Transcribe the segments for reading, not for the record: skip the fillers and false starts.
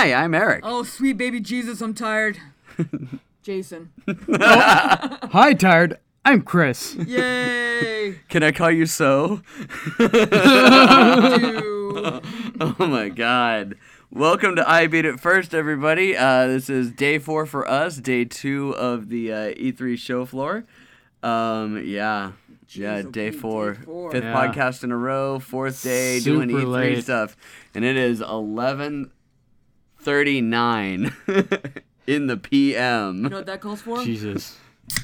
Hi, I'm Eric. Oh, sweet baby Jesus, I'm tired. Jason. Hi, tired. I'm Chris. Yay! Can I call you so? Dude. Oh my God. Welcome to I Beat It First, everybody. This is day 4 for us, day 2 of the E3 show floor. Yeah, day 4. day 4. Fifth Yeah. podcast in a row, 4th day doing Super E3 late. stuff. And it is 11:39 in the PM. You know what that calls for? Jesus.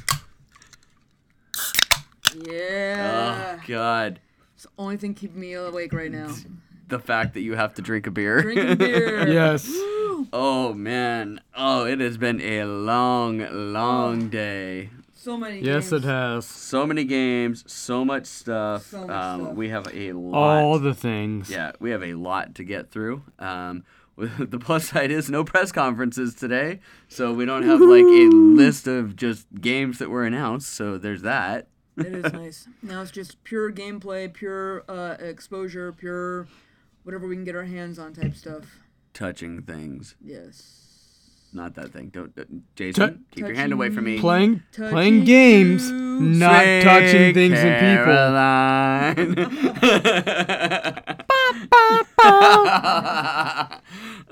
Yeah. Oh, God. It's the only thing keeping me awake right now. The fact that you have to drink a beer. Drinking beer. Yes. Woo. Oh, man. Oh, it has been a long day. So many Yes, games. it has. So many games, so much stuff. So much stuff. We have a lot. All the things. Yeah, we have a lot to get through. The plus side is no press conferences today, so we don't have like a list of just games that were announced, so there's that. It is nice. Now it's just pure gameplay, pure exposure, pure whatever we can get our hands on type stuff. Touching things. Yes. Not that thing. Don't Jason, keep your hand away from me. Playing Touching games, you. not Sweet touching things and people. Caroline.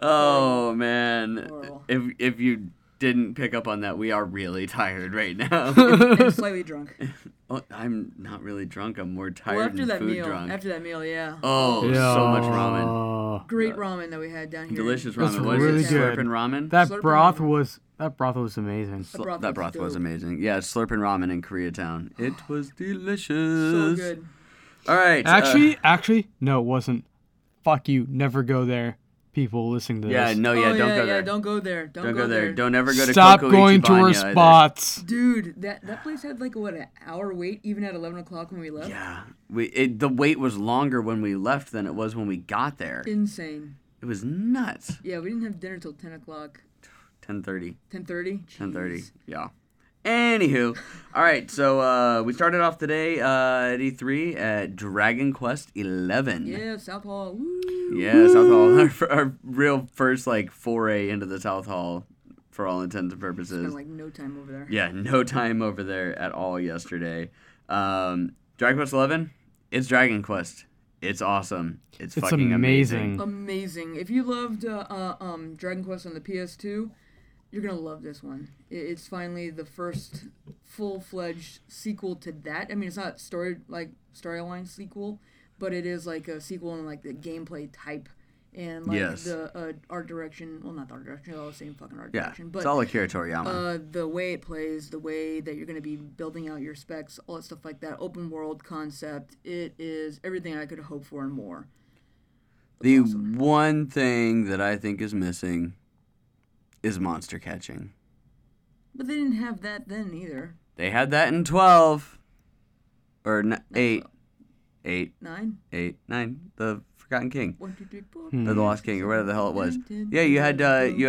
Oh man. Horrible. If you didn't pick up on that, we are really tired right now. And slightly drunk. Oh, I'm not really drunk. I'm more Well, tired after and that food meal, drunk. yeah. Oh, Yeah. so much ramen. Great ramen that we had down here. Delicious That's ramen. What is really it? good. Slurping ramen? That Slurping broth ramen. was amazing. That broth was dope. amazing. Yeah, Slurping ramen in Koreatown. It was delicious. So good. All right. Actually, no, it wasn't. Fuck you. Never go there. People listening to this. Don't go there. Don't go there. Don't go there. Don't ever go to Stop Koko going Ichibanya tourist either. spots. Dude, that place had like an hour wait even at 11 o'clock when we left. Yeah, the wait was longer when we left than it was when we got there. Insane. It was nuts. Yeah, we didn't have dinner till 10 o'clock. 10:30. 10:30? 10:30. Yeah. Anywho, all right. So we started off today at E3 at Dragon Quest XI. Yeah, South Hall. Woo. Yeah, South Hall. Our real first like foray into the South Hall, for all intents and purposes. Spent like no time over there. Yeah, no time over there at all yesterday. Dragon Quest XI, it's Dragon Quest. It's awesome. It's fucking amazing. Amazing. If you loved Dragon Quest on the PS2, you're gonna love this one. It's finally the first full-fledged sequel to that. I mean, it's not storyline sequel, but it is like a sequel in like the gameplay type and like Yes. the art direction. Well, not the art direction, all the same fucking art Yeah, direction. But it's all Akira Toriyama. the way it plays, the way that you're going to be building out your specs, all that stuff like that, open world concept, it is everything I could hope for and more. The awesome. one thing that I think is missing is monster catching. But they didn't have that then either. They had that in 12. Or 8. 8. 9? 8. 9. The Forgotten King. 1, 2, 3, 4. Or the Lost King, or whatever the hell it was. Yeah, you had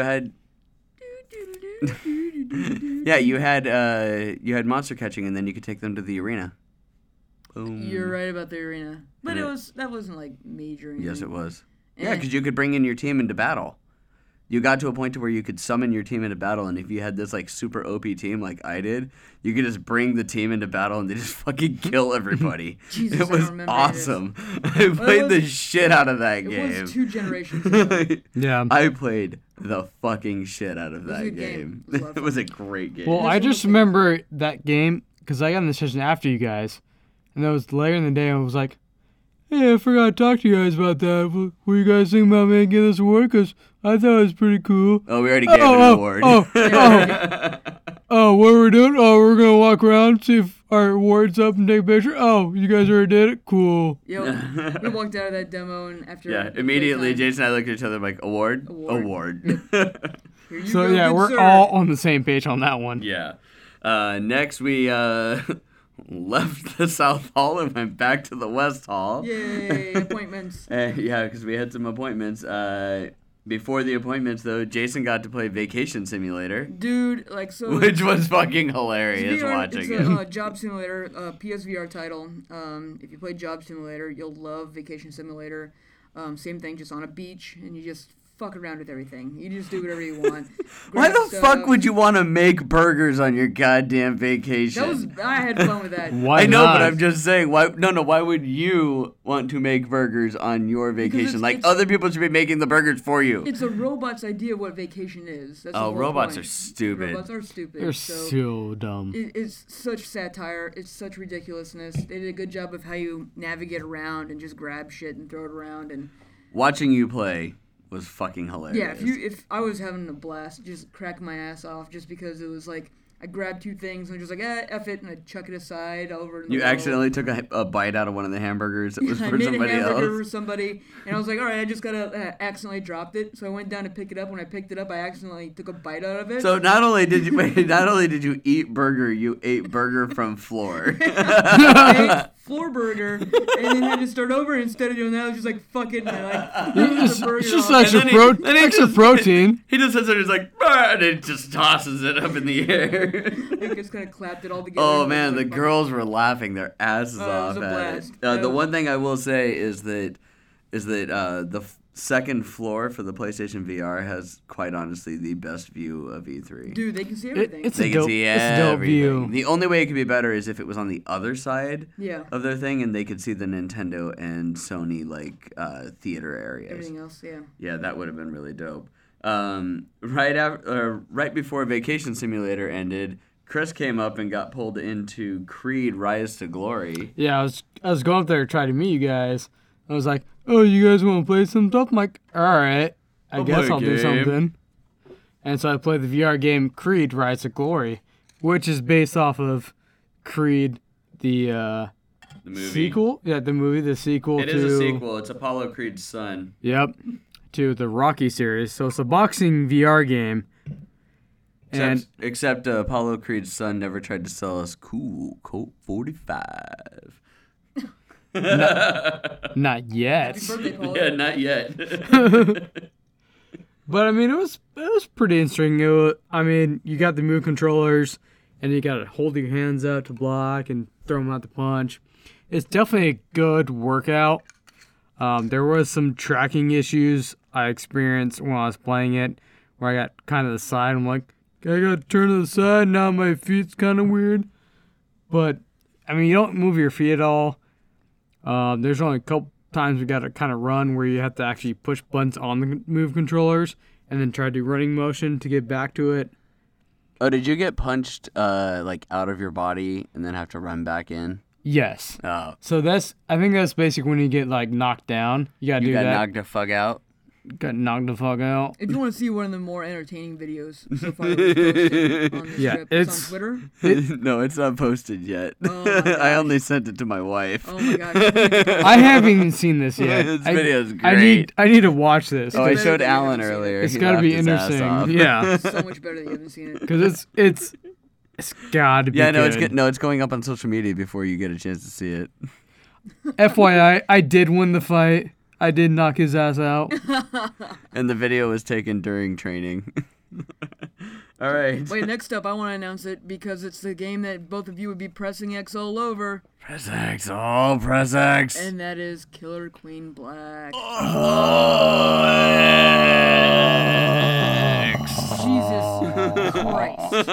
you had monster catching, and then you could take them to the arena. Boom. You're right about the arena. But And that wasn't like major. Yes, it was. Yeah, Eh. because you could bring in your team into battle. You got to a point to where you could summon your team into battle, and if you had this like super OP team like I did, you could just bring the team into battle and they just fucking kill everybody. Jesus, it I was don't remember awesome. I played the shit out of that It game. was 2 generations ago. Yeah. I played the fucking shit out of was a that good game. game. It was a lot of It was a great game. Well, I just remember that game because I got in the session after you guys, and that was later in the day. I was like, "Hey, I forgot to talk to you guys about that. What you guys think about me getting this award? Because I thought it was pretty cool." Oh, we already gave it an award. Oh, what are we doing? Oh, we're gonna walk around, see if our award's up, and take a picture. Oh, you guys already did it. Cool. Yo, we walked out of that demo and after. Yeah, the immediately playtime, Jason and I looked at each other like, award? Award. Award. Here you So go, yeah, good we're sir. all on the same page on that one. Yeah. Next, we left the South Hall and went back to the West Hall. Yay, appointments. Yeah, because we had some appointments. Before the appointments, though, Jason got to play Vacation Simulator, Dude, like, so... which was fucking hilarious VR, watching it's it. a Job Simulator, PSVR title. If you play Job Simulator, you'll love Vacation Simulator. Same thing, just on a beach, and you just fuck around with everything. You just do whatever you want. Why Grab the stuff. fuck would you want to make burgers on your goddamn vacation? I had fun with that. Why I know, not? but I'm just saying. Why? No. Why would you want to make burgers on your vacation? Like it's- other people should be making the burgers for you. It's a robot's idea of what vacation is. That's the Oh, whole robots point. are stupid. Robots are stupid. They're so so dumb. it's such satire. It's such ridiculousness. They did a good job of how you navigate around and just grab shit and throw it around. And Watching you play was fucking hilarious. yeah, if I was having a blast, just cracking my ass off, just because it was like I grabbed two things and I was just like, F it, and I chuck it aside over. In the You wall. accidentally took a bite out of one of the hamburgers that was I for made somebody a hamburger else. for somebody, and I was like, all right, I just gotta accidentally dropped it. So I went down to pick it up. When I picked it up, I accidentally took a bite out of it. So not only did you eat burger, you ate burger from floor. I ate floor burger, and then had to start over. Instead of doing that, I was just like, fuck it, and I like It's, the burger it's just off. extra, And then he extra just- protein. He just sits there, he's like, "Bah," and it just tosses it up in the air. I just kind of clapped it all together. Oh and man, was the like, girls were laughing their asses Oh, it off was a at blast. it. The one thing I will say is that the second floor for the PlayStation VR has quite honestly the best view of E3. Dude, they can see everything. It's They a can dope, see it's a dope everything. view. The only way it could be better is if it was on the other side yeah, of their thing and they could see the Nintendo and Sony theater areas. everything else, yeah. Yeah, that would have been really dope. Right before Vacation Simulator ended, Chris came up and got pulled into Creed: Rise to Glory. Yeah, I was going up there to try to meet you guys. I was like, oh, you guys want to play some stuff? I'm like, all right, I I'll guess play a I'll do game." something. And so I played the VR game Creed: Rise to Glory, which is based off of Creed, the The movie. sequel. Yeah, the movie, the sequel It to. is a sequel. It's Apollo Creed's son. Yep, to the Rocky series. So it's a boxing VR game. And Except Apollo Creed's son never tried to sell us cool Colt 45. not yet. Happy birthday, Paul. Yeah, not yet. But I mean, it was pretty interesting. You got the move controllers, and you got to hold your hands out to block and throw them out to punch. It's definitely a good workout. There was some tracking issues I experienced when I was playing it, where I got kind of the side. I'm like, I got to turn to the side. Now my feet's kind of weird. But I mean, you don't move your feet at all. There's only a couple times we got to kind of run where you have to actually push buttons on the move controllers and then try to do running motion to get back to it. Oh, did you get punched out of your body and then have to run back in? Yes. Oh, So I think that's basically when you get like knocked down. You gotta you do got that. knocked the fuck out? Got knocked the fuck out. If you want to see one of the more entertaining videos so far that was posted on this Yeah, trip, it's it's- on Twitter. No, it's not posted yet. Oh my I gosh. only sent it to my wife. Oh my gosh. I haven't even seen this yet. This I- video's I great. need to watch this. Oh, I better showed that you Alan haven't seen it. earlier. It's He gotta be laughed his ass interesting. off. Yeah, It's so much better that you haven't seen it. because it's gotta be. Yeah, no, good. it's going up on social media before you get a chance to see it. FYI, I did win the fight. I did knock his ass out. And the video was taken during training. All right. Wait, next up, I want to announce it because it's the game that both of you would be pressing X all over, Press X. Oh, press X. and that is Killer Queen Black. Jesus Christ.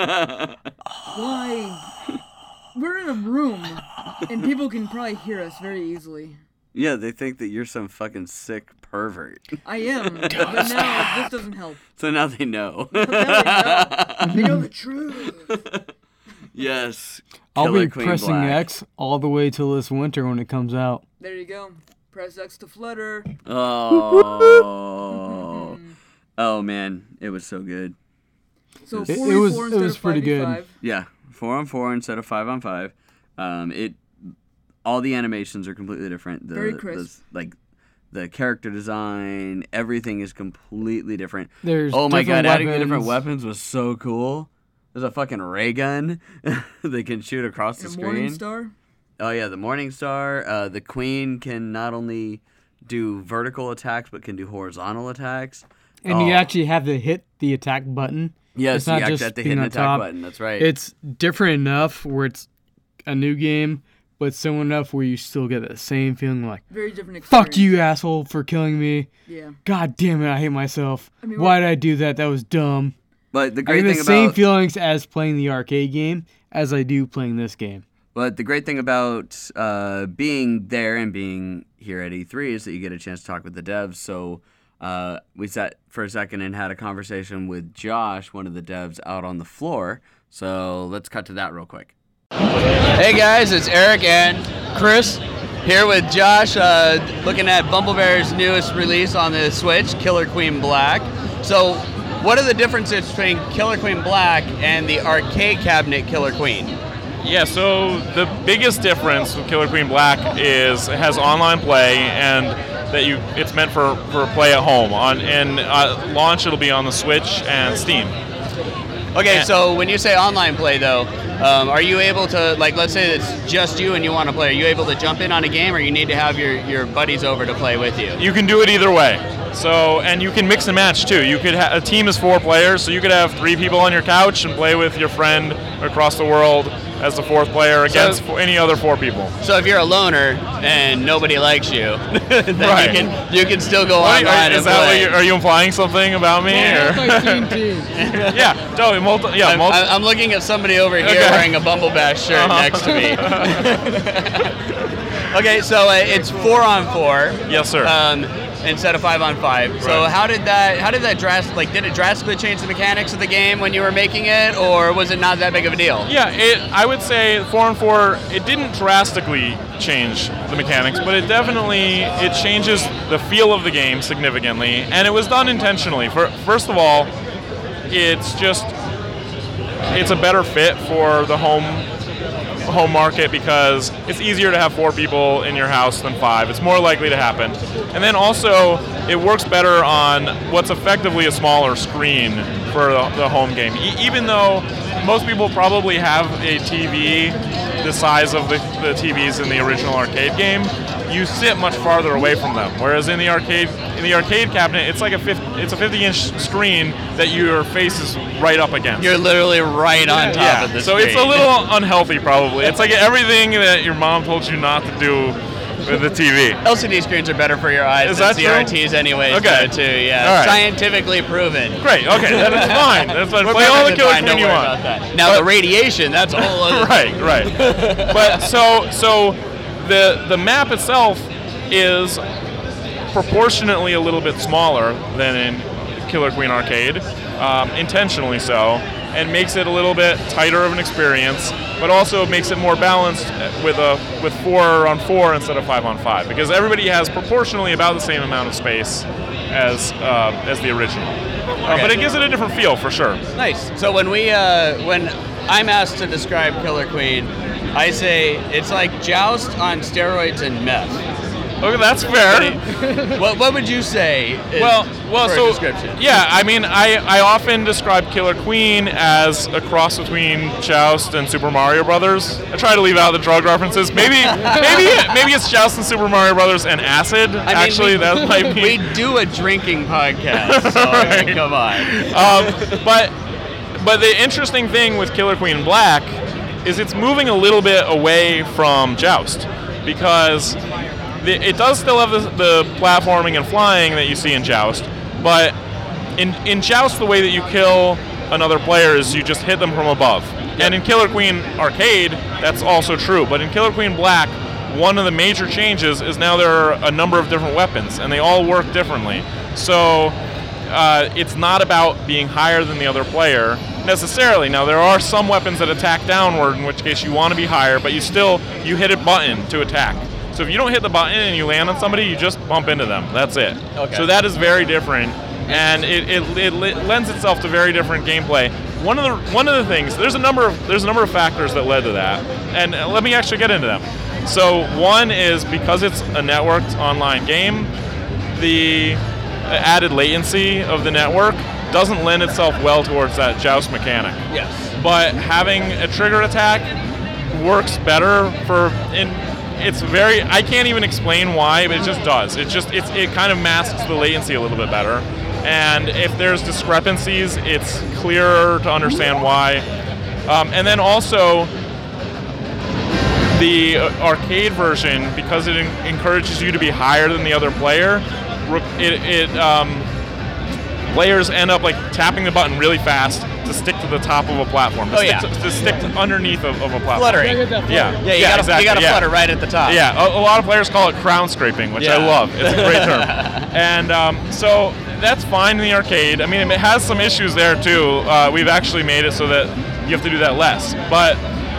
Why? We're in a room, and people can probably hear us very easily. Yeah, they think that you're some fucking sick pervert. I am, but now this doesn't help. So now they know. They know the truth. Yes. I'll Killer be Queen pressing Black. X all the way till this winter when it comes out. There you go. Press X to flutter. Oh. Oh man, it was so good. So It 44 was- instead was of pretty good. 5v5. Yeah, 4-on-4 instead of 5-on-5. All the animations are completely different. Very crisp. The character design, everything is completely different. There's Oh my god, different adding the different weapons. weapons was so cool. There's a fucking ray gun they can shoot across the And a screen. Morning Star. Oh yeah, the Morning Star. The Queen can not only do vertical attacks but can do horizontal attacks. And you actually have to hit the attack button. Yes, it's you not actually just have to being hit an on attack top. button. That's right. It's different enough where it's a new game, but similar enough where you still get that same feeling like, very different experience. fuck you, asshole, for killing me. Yeah. God damn it, I hate myself. I mean, why did I do that? That was dumb. But the I great get thing the same about feelings as playing the arcade game as I do playing this game. But the great thing about being there and being here at E3 is that you get a chance to talk with the devs. So we sat for a second and had a conversation with Josh, one of the devs, out on the floor. So let's cut to that real quick. Hey guys, it's Eric and Chris here with Josh, looking at Bumblebear's newest release on the Switch, Killer Queen Black. So what are the differences between Killer Queen Black and the arcade cabinet Killer Queen? Yeah, so the biggest difference with Killer Queen Black is it has online play, and that it's meant for play at home. And launch, it'll be on the Switch and Steam. Okay, so when you say online play, though, are you able to, like, let's say it's just you and you want to play, are you able to jump in on a game, or you need to have your buddies over to play with you? You can do it either way. So, and you can mix and match too. You could a team is 4 players, so you could have 3 people on your couch and play with your friend across the world as the 4th player against any other 4 people. So if you're a loner and nobody likes you, then right. you can still go online and play. Are you implying something about me? Yeah, totally. I'm looking at somebody over here wearing a Bumblebash shirt next to me. Okay, so it's 4-on-4. Yes, sir. Instead of 5-on-5. So Right. how did that did it drastically change the mechanics of the game when you were making it, or was it not that big of a deal? Yeah, I would say 4-on-4, it didn't drastically change the mechanics, but it definitely changes the feel of the game significantly, and it was done intentionally. First of all, it's a better fit for the home market because it's easier to have 4 people in your house than 5. It's more likely to happen. And then also, it works better on what's effectively a smaller screen for the home game. Even though most people probably have a TV the size of the TVs in the original arcade game, you sit much farther away from them. Whereas in the arcade cabinet, it's like a 50-inch screen that your face is right up against. You're literally right on top of the screen. So it's a little unhealthy, probably. It's like everything that your mom told you not to do with the TV. LCD screens are better for your eyes is than that CRTs true? anyways, okay. Too. Yeah, all right. Scientifically proven. Great. Okay, that's fine. That's fine. Play all the Killer Queen you want. Now the radiation, that's a whole other. Right. But so the map itself is proportionately a little bit smaller than in Killer Queen Arcade, intentionally so, and makes it a little bit tighter of an experience, but also makes it more balanced with 4-on-4 instead of 5-on-5, because everybody has proportionally about the same amount of space as the original. Okay. But it gives it a different feel for sure. Nice. So when I'm asked to describe Killer Queen, I say it's like Joust on steroids and meth. Okay, that's fair. What would you say for a description? Yeah, I mean, I often describe Killer Queen as a cross between Joust and Super Mario Brothers. I try to leave out the drug references. Maybe it's Joust and Super Mario Brothers and acid. That might be. We do a drinking podcast, so I mean, come on. But the interesting thing with Killer Queen Black is it's moving a little bit away from Joust, because it does still have the platforming and flying that you see in Joust, but in Joust, the way that you kill another player is you just hit them from above. Yep. And in Killer Queen Arcade, that's also true. But in Killer Queen Black, one of the major changes is now there are a number of different weapons, and they all work differently. So it's not about being higher than the other player necessarily. Now, there are some weapons that attack downward, in which case you want to be higher, but you hit a button to attack. So if you don't hit the button and you land on somebody, you just bump into them. That's it. Okay. So that is very different, and it lends itself to very different gameplay. One of the things, there's a number of factors that led to that, and let me actually get into them. So one is because it's a networked online game, the added latency of the network doesn't lend itself well towards that Joust mechanic. Yes. But having a trigger attack works better I can't even explain why, but it just does. It kind of masks the latency a little bit better. And if there's discrepancies, it's clearer to understand why. And then also, the arcade version, because it encourages you to be higher than the other player, players end up like tapping the button really fast to stick to the top of a platform. To stick underneath of a platform. Fluttering. Yeah, you gotta flutter right at the top. Yeah, a lot of players call it crown scraping, which I love. It's a great term. And so that's fine in the arcade. I mean, it has some issues there too. We've actually made it so that you have to do that less. But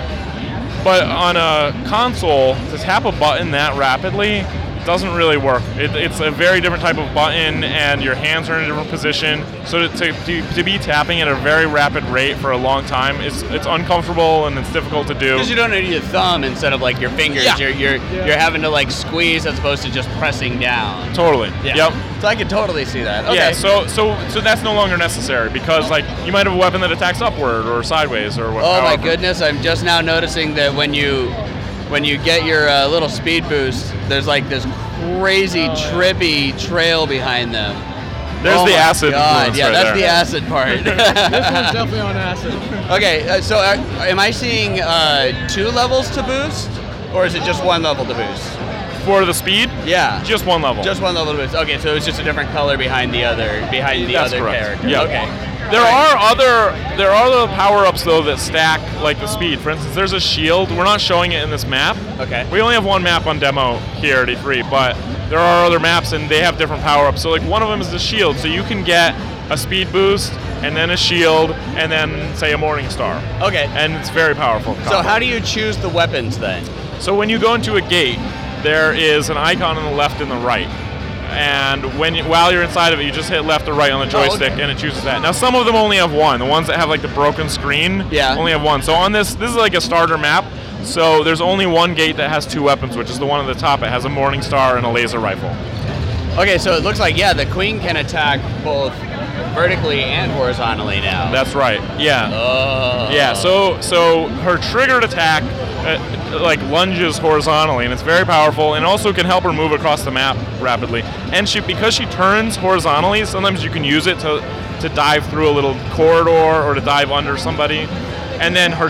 on a console, to tap a button that rapidly doesn't really work. It's a very different type of button, and your hands are in a different position. So to be tapping at a very rapid rate for a long time, it's uncomfortable and it's difficult to do. Because you don't need your thumb instead of like your fingers. Yeah. You're having to like squeeze as opposed to just pressing down. Totally. Yeah. Yep. So I can totally see that. Okay. Yeah. So that's no longer necessary because like you might have a weapon that attacks upward or sideways or whatever. Oh my goodness! I'm just now noticing that when you get your little speed boost, there's like this crazy trippy trail behind them. There's the acid. God. Yeah, that's there. the acid part. This one's definitely on acid. Okay, so am I seeing 2 levels to boost, or is it just 1 level to boost? For the speed? Yeah. Just 1 level. Just 1 level to boost. Okay, so it's just a different color behind the other That's correct. character. Yeah. Okay. There are other power-ups though that stack like the speed. For instance, there's a shield. We're not showing it in this map. Okay. We only have 1 map on demo here at E3, but there are other maps and they have different power-ups. So like one of them is the shield. So you can get a speed boost and then a shield and then say a morning star. Okay. And it's very powerful. So how do you choose the weapons then? So when you go into a gate, there is an icon on the left and the right. And while you're inside of it, you just hit left or right on the joystick, and it chooses that. Now, some of them only have 1. The ones that have like the broken screen only have 1. So on this is like a starter map. So there's only 1 gate that has 2 weapons, which is the one at the top. It has a morning star and a laser rifle. Okay, so it looks like the queen can attack both vertically and horizontally now. That's right. Yeah. Oh. Yeah. So her triggered attack like lunges horizontally, and it's very powerful, and also can help her move across the map rapidly. And because she turns horizontally, sometimes you can use it to dive through a little corridor or to dive under somebody. And then her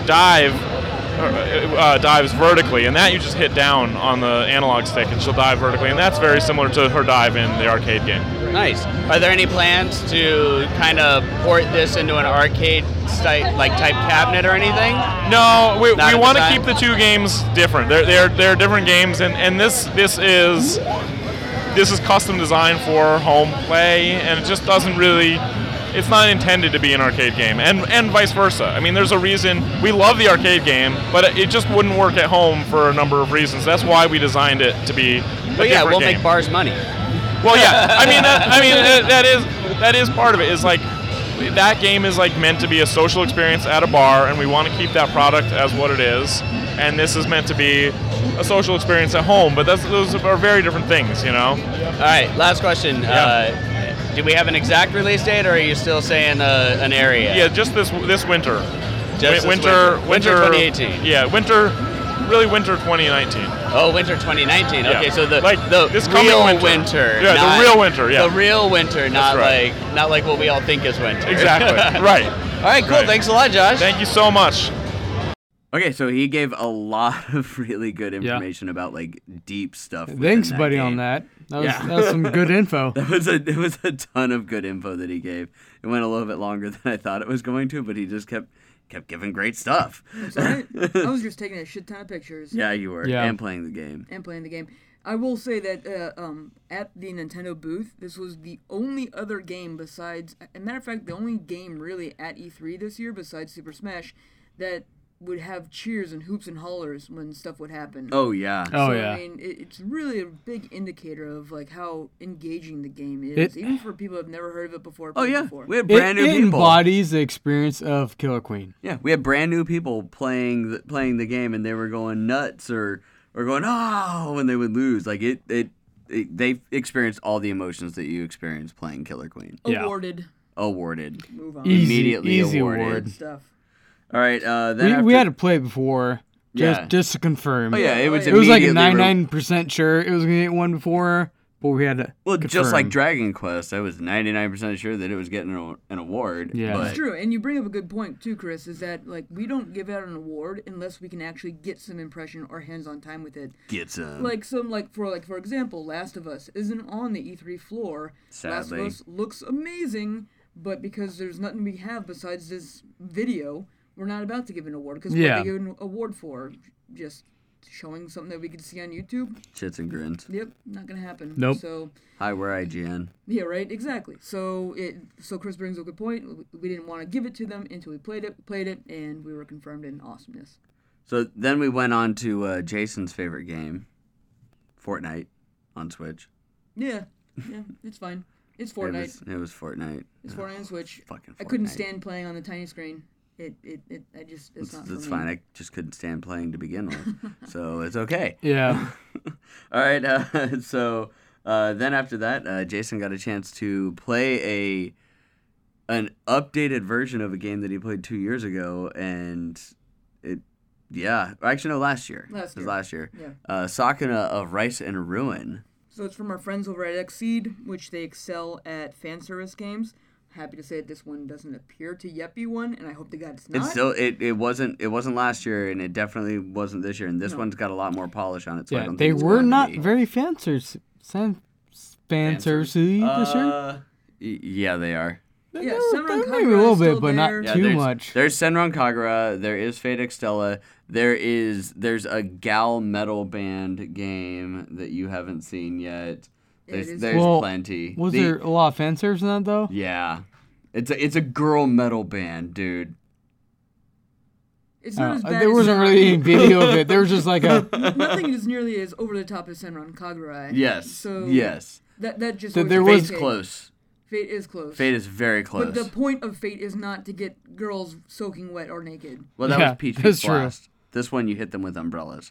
dives vertically, and that you just hit down on the analog stick and she'll dive vertically, and that's very similar to her dive in the arcade game. Nice. Are there any plans to kind of port this into an arcade type cabinet or anything? No, we want to keep the 2 games different. They're different games, and this is custom designed for home play, and it just doesn't really. It's not intended to be an arcade game, and vice versa. I mean, there's a reason we love the arcade game, but it just wouldn't work at home for a number of reasons. That's why we designed it to be a different game. We'll make bars money. Well, yeah. That is part of it. Is like that game is like meant to be a social experience at a bar, and we want to keep that product as what it is. And this is meant to be a social experience at home, but those are very different things, you know. All right, last question. Do we have an exact release date, or are you still saying an area? Yeah, just this winter. Winter 2018. Yeah, winter 2019. Oh, winter 2019. Yeah. Okay, so the this real winter. winter. Yeah, the real winter. Yeah, the real winter, not right. like what we all think is winter. Exactly. Right. All right, cool. Right. Thanks a lot, Josh. Thank you so much. Okay, so he gave a lot of really good information about like deep stuff. Thanks, that buddy, game. on that. That was some good info. It was a ton of good info that he gave. It went a little bit longer than I thought it was going to, but he just kept giving great stuff. That's right. I was just taking a shit ton of pictures. Yeah, you were. Yeah. And playing the game. I will say that at the Nintendo booth, this was the only other game besides, as a matter of fact, the only game really at E3 this year besides Super Smash that would have cheers and hoops and hollers when stuff would happen. Oh yeah. Oh so, yeah. I mean, it's really a big indicator of like how engaging the game is, even for people who have never heard of it before. Oh yeah. Before. We had brand new It people. embodies the experience of Killer Queen. Yeah, we had brand new people playing the game, and they were going nuts or going oh when they would lose. Like they experienced all the emotions that you experienced playing Killer Queen. Yeah. Awarded. Move on. Easy awarded. award. Stuff. All right. Then We had to play it before, Yeah. just to confirm. Oh yeah, it was. It was like a immediately 99% sure it was gonna get one before, but we had to Well, just like confirm. Dragon Quest, I was 99% sure that it was getting an award. Yeah. but It's true, and you bring up a good point too, Chris. Is that like we don't give out an award unless we can actually get some impression or hands-on time with it. get some. For example, Last of Us isn't on the E3 floor. Last Sadly. of Us looks amazing, but because there's nothing we have besides this video, we're not about to give an award because Yeah. what they give an award for? Just showing something that we could see on YouTube. Shits and grins. Yep, not gonna happen. Nope. So Hi, we're IGN. yeah, right, exactly. So Chris brings up a good point. We didn't want to give it to them until we played it, and we were confirmed in awesomeness. So then we went on to Jason's favorite game, Fortnite, on Switch. Yeah, it's fine. It's Fortnite. It was Fortnite. It's Fortnite on Switch. Fucking I couldn't Fortnite. stand playing on the tiny screen. It's not for That's me. fine. I just couldn't stand playing to begin with, so it's okay. Yeah. All right. So then after that, Jason got a chance to play an updated version of a game that he played 2 years ago, and actually no, last year. Last It was year. last year. Yeah. Sakuna of Rice and Ruin. So it's from our friends over at Xseed, which they excel at fan service games. Happy to say that this one doesn't appear to yet be one, and I hope to God it's not. It's still it wasn't last year, and it definitely wasn't this year. And this No. one's got a lot more polish on it. So I Yeah, don't they think it's were going to not be. very fan-service this year. Yeah, they are. Yeah, They Senran were maybe Kagura a little is bit, still but not there. Yeah, too there's, much. There's Senran Kagura. There is Fate Extella. There's a gal metal band game that you haven't seen yet. There's is. Well, plenty. Was there a lot of fan service in that though? Yeah, it's a girl metal band, dude. It's not as bad There as wasn't Senran. really any video of it. There was just like a. Nothing is nearly as over the top as Senran Kagura. Yes. So yes. That just There always was- Fate's close. Fate is close. Fate is very close. But the point of Fate is not to get girls soaking wet or naked. Well, that Yeah, was Peach that's Peach true. Blast. This one, you hit them with umbrellas.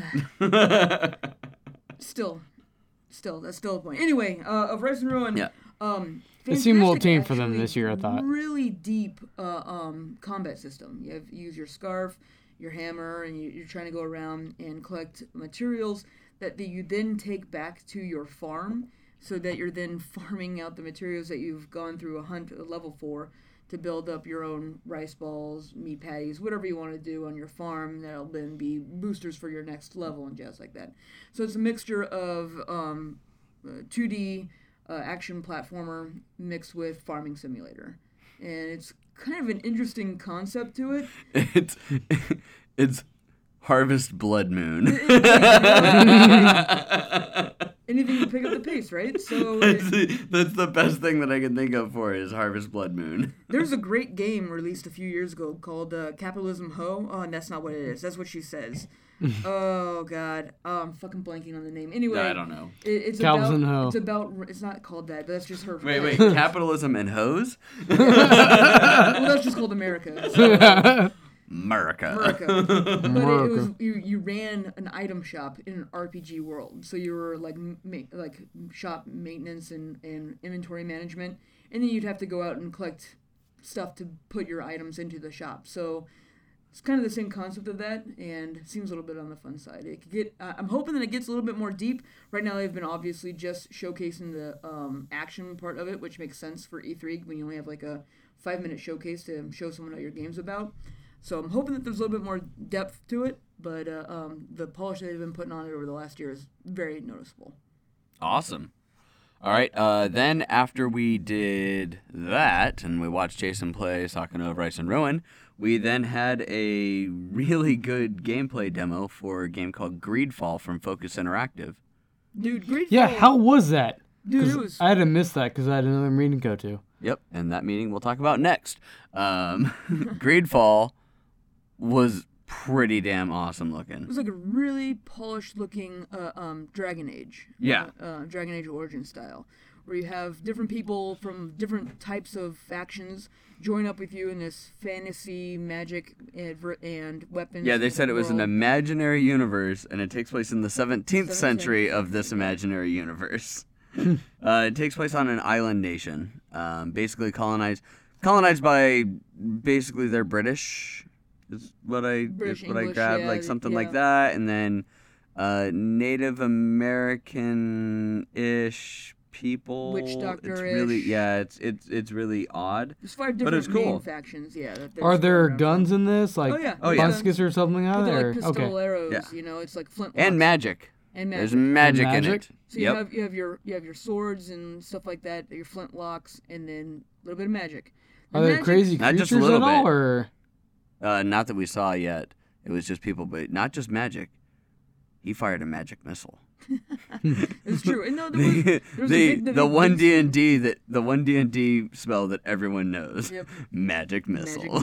Still, that's still a point. Anyway, of Rice and Ruin. Yeah. It seemed a little fantastic, tame for them actually, this year, I thought. Really deep combat system. You use your scarf, your hammer, and you're trying to go around and collect materials that you then take back to your farm, so that you're then farming out the materials that you've gone through a level for to build up your own rice balls, meat patties, whatever you want to do on your farm. That'll then be boosters for your next level and jazz like that. So it's a mixture of 2D action platformer mixed with farming simulator, and it's kind of an interesting concept to it. It's Harvest Blood Moon. Anything to pick up the pace, right? So That's the best thing that I can think of for it is Harvest Blood Moon. there's a great game released a few years ago called Capitalism Ho. Oh, and that's not what it is. That's what she says. Oh God, I'm fucking blanking on the name. Anyway, I don't know. It's Capitalism Ho. It's not called that, but that's just her. Wait, capitalism and hoes? Well, that's just called America. So, America. America. But it was you ran an item shop in an RPG world, so you were like shop maintenance and inventory management, and then you'd have to go out and collect stuff to put your items into the shop. So it's kind of the same concept of that, and it seems a little bit on the fun side. It could get. I'm hoping that it gets a little bit more deep. Right now, they've been obviously just showcasing the action part of it, which makes sense for E3 when you only have like a 5-minute showcase to show someone what your game's about. So I'm hoping that there's a little bit more depth to it, but the polish that they've been putting on it over the last year is very noticeable. Awesome. All right. Then after we did that and we watched Jason play Sakuna of Rice and Ruin, we then had a really good gameplay demo for a game called Greedfall from Focus Interactive. Dude, great. Yeah, how was that? Dude, 'Cause it was. I had to miss that because I had another meeting to go to. Yep, and that meeting we'll talk about next. Greedfall was pretty damn awesome It looking. was like a really polished looking Dragon Age. Yeah. Dragon Age Origin style, where you have different people from different types of factions join up with you in this fantasy, magic, and weapons. Yeah, they said it was an world. imaginary universe, and it takes place in the 17th century of this imaginary universe. It takes place on an island nation, basically colonized by basically they're British. Is what I British, is what I English, grabbed, yeah, like something like yeah. that, and then Native American-ish people. Witch Doctor-ish. It's really it's really odd. There's 5 But it's different main cool. factions. Yeah. That they're Are just there going around guns from. in this? Like Oh yeah. Oh, yeah. muskets or something But out they're there? like pistol Okay. arrows. Yeah. You know, it's like flint. And magic. And magic. There's magic in magic? it. So you Yep. have your swords and stuff like that, your flintlocks, and then a little bit of magic. Are And there magic- crazy Not just a creatures little at all, bit. or Not that we saw yet. It was just people, but not just magic. He fired a magic missile. It's true. And no, there was the big one beast. D&D spell that everyone knows. Yep. Magic missile.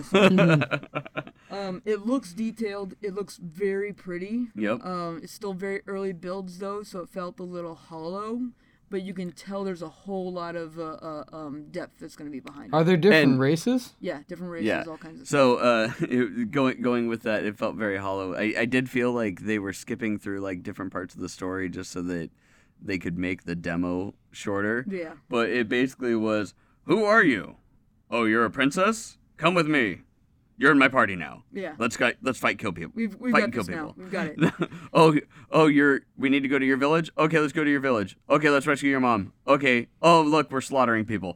It looks detailed. It looks very pretty. Yep. It's still very early builds though, so it felt a little hollow. But you can tell there's a whole lot of depth that's going to be behind it. are there different And- races? Yeah, different races, Yeah. all kinds of So going with that, it felt very hollow. I did feel like they were skipping through like different parts of the story just so that they could make the demo shorter. Yeah. But it basically was, who are you? Oh, you're a princess? Come with me. You're in my party now. Yeah. Let's fight, kill people. We've fight got and kill this now. people. We've got it. We need to go to your village? Okay, let's go to your village. Okay, let's rescue your mom. Okay. Oh, look, we're slaughtering people.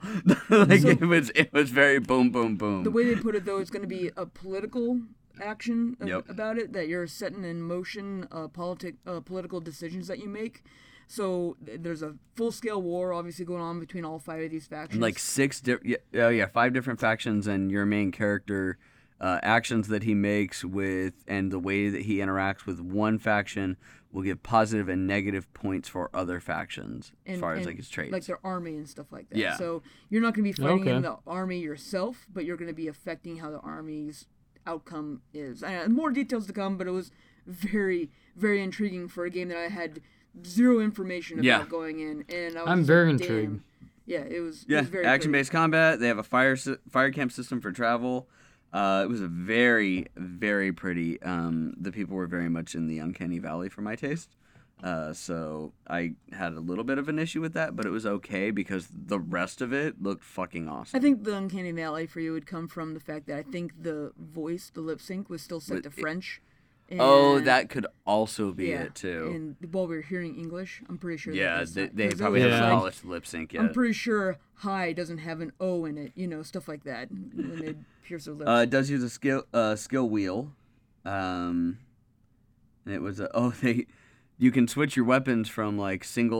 It was very boom, boom, boom. The way they put it, though, it's going to be a political action Yep. about it, that you're setting in motion political decisions that you make. So there's a full-scale war, obviously, going on between all 5 of these factions. Like 5 different factions, and your main character actions that he makes and the way that he interacts with one faction will give positive and negative points for other factions as far as like his traits. like their army and stuff like that. Yeah. So you're not going to be fighting in Okay. the army yourself, but you're going to be affecting how the army's outcome is. More details to come, but it was very, very intriguing for a game that I had zero information about Yeah. going in, and I was I'm just very like, damn. intrigued. Yeah, it was. Yeah, it was very action-based combat. They have a fire camp system for travel. It was a very, very pretty. The people were very much in the Uncanny Valley for my taste. So I had a little bit of an issue with that, but it was okay because the rest of it looked fucking awesome. I think the Uncanny Valley for you would come from the fact that I think the lip sync was still set to French. Oh, and- that could also be yeah, it too. And while we were hearing English, I'm pretty sure. Yeah, that's they not- 'cause it probably was haven't Yeah. polished lip sync I'm yet. pretty sure "hi" doesn't have an O in it. You know, stuff like that when they pierce their lips. It does use a skill wheel, and it was you can switch your weapons from like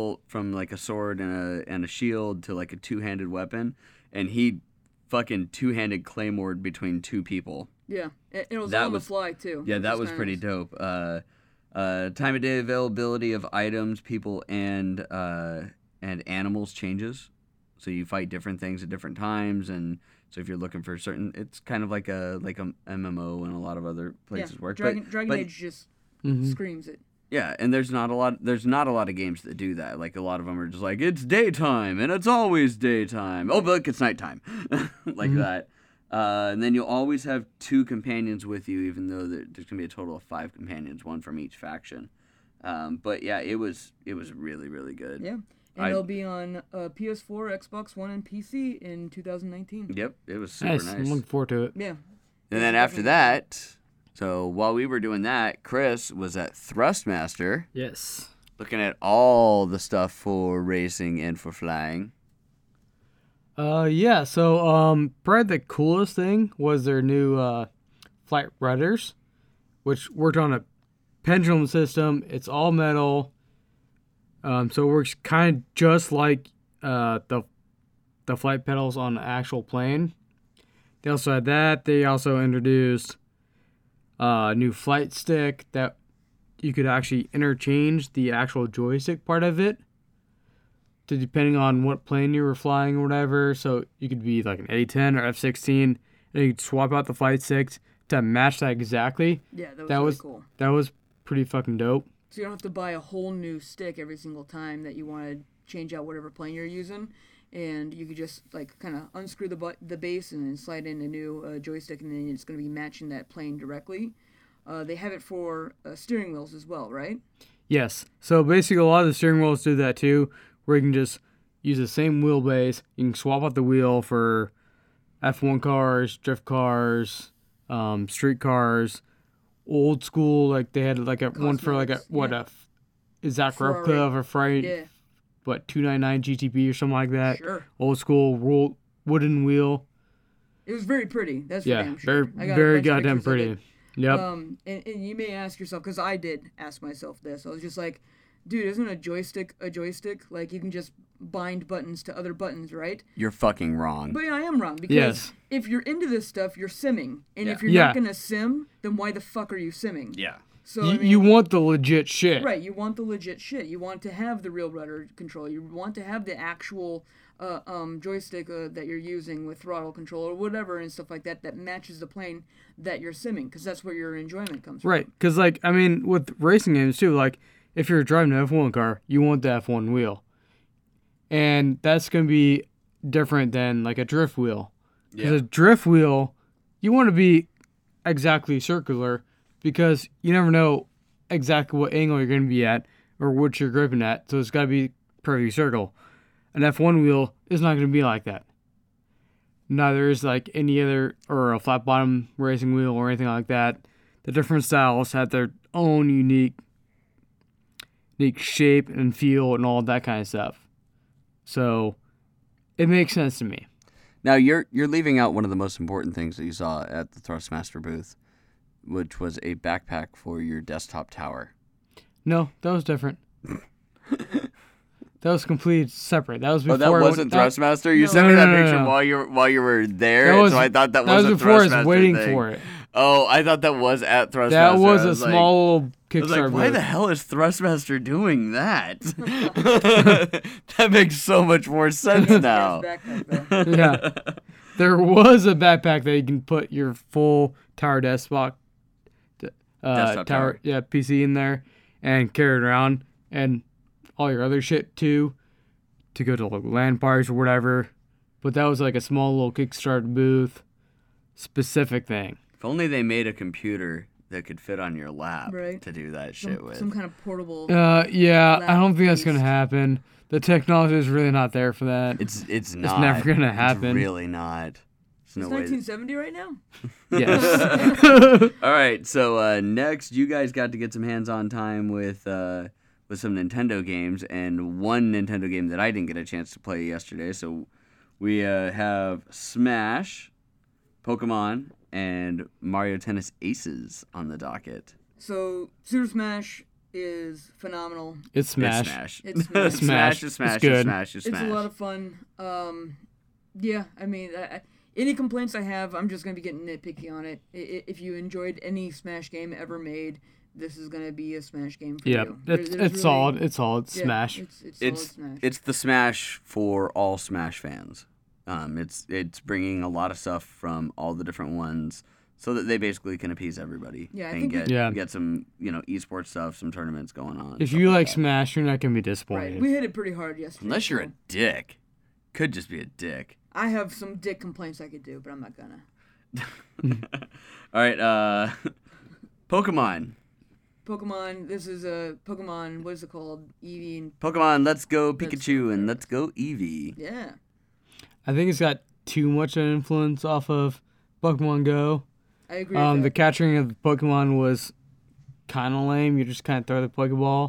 a sword and a shield to like a 2-handed weapon, and he fucking 2-handed claymored between 2 people. yeah, it was that on was- the fly too. Yeah, that which was kinda pretty nice. dope. Time of day availability of items, people, and animals changes. So you fight different things at different times, and so if you're looking for certain, it's kind of like a MMO and a lot of other places Yeah, work. Dragon but Age just Mhm. screams it. yeah, and there's not a lot of games that do that. Like a lot of them are just like it's daytime and it's always daytime. Oh, but look, it's nighttime, like that. And then you'll always have 2 companions with you, even though there's gonna be a total of 5 companions, 1 from each faction. But yeah, it was really, really good. Yeah, and it'll be on PS4, Xbox One, and PC in 2019. Yep, it was super Nice. nice. I'm looking forward to it. Yeah. And then after that, so while we were doing that, Chris was at Thrustmaster Yes. looking at all the stuff for racing and for flying. Yeah, so probably the coolest thing was their new flight rudders, which worked on a pendulum system. It's all metal, so it works kind of just like the flight pedals on an actual plane. They also had that. They also introduced a new flight stick that you could actually interchange the actual joystick part of it to depending on what plane you were flying or whatever. So you could be like an A-10 or F-16, and you could swap out the flight sticks to match that exactly. Yeah, that was That really was cool. that was pretty fucking dope. So you don't have to buy a whole new stick every single time that you want to change out whatever plane you're using, and you could just like kind of unscrew the base and then slide in a new joystick, and then it's going to be matching that plane directly. They have it for steering wheels as well, right? Yes. So basically, a lot of the steering wheels do that too, where you can just use the same wheelbase. You can swap out the wheel for F1 cars, drift cars, street cars, old school. Like they had like one for like a Cosmetics, yeah. exact Ferrari. replica of a Ferrari, Yeah, 299 GTB or something like that. sure. Old school wooden wheel. It was very pretty. That's for Yeah, damn sure. very I got a very bunch of goddamn pictures of pretty. it. Yep. And you may ask yourself, because I did ask myself this. I was just like, dude, isn't a joystick a joystick? Like, you can just bind buttons to other buttons, right? You're fucking wrong. But I am wrong, because Yes. if you're into this stuff, you're simming. And if Yeah. you're Yeah. not going to sim, then why the fuck are you simming? Yeah. So, I mean, You want the legit shit. right, you want the legit shit. You want to have the real rudder control. You want to have the actual joystick that you're using with throttle control or whatever and stuff like that that matches the plane that you're simming, because that's where your enjoyment comes from. Right, because, like, I mean, with racing games, too, like, if you're driving an F1 car, you want the F1 wheel. And that's going to be different than, like, a drift wheel. Because a drift wheel, you want to be exactly circular because you never know exactly what angle you're going to be at or what you're gripping at, so it's got to be perfectly circle. An F1 wheel is not going to be like that. Neither is like any other, or a flat bottom racing wheel or anything like that. The different styles have their own unique shape and feel and all that kind of stuff. So it makes sense to me. Now you're leaving out one of the most important things that you saw at the Thrustmaster booth, which was a backpack for your desktop tower. No, that was different. That was completely separate. That was Oh, before. that wasn't Thrustmaster. You No. sent me that No, picture no. while you were there, That was, so I thought that was was a before I Thrustmaster was waiting thing. for it. Oh, I thought that was at Thrustmaster. That was I a like- small little I was Kickstarter. like, why booth. the hell is Thrustmaster doing that? That makes so much more sense now. Backpack, though. Yeah. There was a backpack that you can put your full tower desktop Desktop tower. PC in there and carry it around, and all your other shit too, to go to local LAN parties or whatever. But that was like a small little Kickstarter booth specific thing. If only they made a computer that could fit on your lap Right. to do that shit with. Some kind of portable. Yeah, I don't think that's Lab gonna based. happen. The technology is really not there for that. It's not. never gonna happen. It's really not. There's It's no way. 1970 right now. Yes. All right, so next you guys got to get some hands-on time with some Nintendo games, and one Nintendo game that I didn't get a chance to play yesterday. So we have Smash, Pokemon, and Mario Tennis Aces on the docket. So Super Smash is phenomenal. It's Smash. It's Smash. It's Smash. Smash is Smash. It's good. Is Smash is It's Smash. a lot of fun. Yeah, I mean, any complaints I have, I'm just gonna be getting nitpicky on it. If you enjoyed any Smash game ever made, this is gonna be a Smash game for Yep, you. it's really- solid. It's solid. yeah, Smash. It's solid It's Smash. it's the Smash for all Smash fans. It's bringing a lot of stuff from all the different ones, so that they basically can appease everybody. Yeah, I and think get Yeah. get some esports stuff, some tournaments going on. If stuff you like that. Smash, you're not gonna be right. disappointed. We hit it pretty hard yesterday. Unless you're so a dick, could just be a dick. I have some dick complaints I could do, but I'm not gonna. All right, Pokemon. Pokemon. This is a Pokemon. What is it called? Eevee. And, Pokemon, let's go Let's Pikachu go. and let's go Eevee. yeah. I think it's got too much an influence off of Pokemon Go. I agree. With The that. capturing of the Pokemon was kind of lame. You just kind of throw the Pokeball.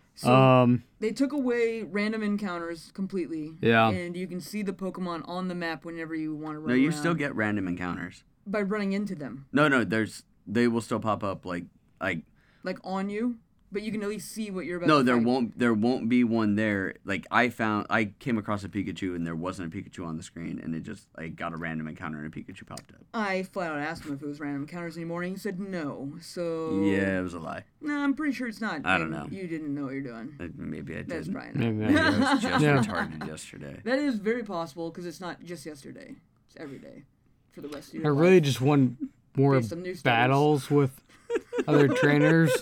So they took away random encounters completely. Yeah. And you can see the Pokemon on the map whenever you want to run No, you around still get random encounters. by running into them, No, they will still pop up like like on you, but you can at least see what you're about no, to there fight. won't be one there. Like I came across a Pikachu and there wasn't a Pikachu on the screen, and it just got a random encounter and a Pikachu popped up. I flat out asked him if it was random encounters anymore, and he said no. So Yeah, it was a lie. no, I'm pretty sure it's not. I don't And know. You didn't know what you're doing. Maybe I That's did. probably not. Maybe I not. was just Yeah. retarded yesterday. That is very possible because it's not just yesterday. It's every day for the rest of I your really life. just want more Based on new studies. battles with other trainers.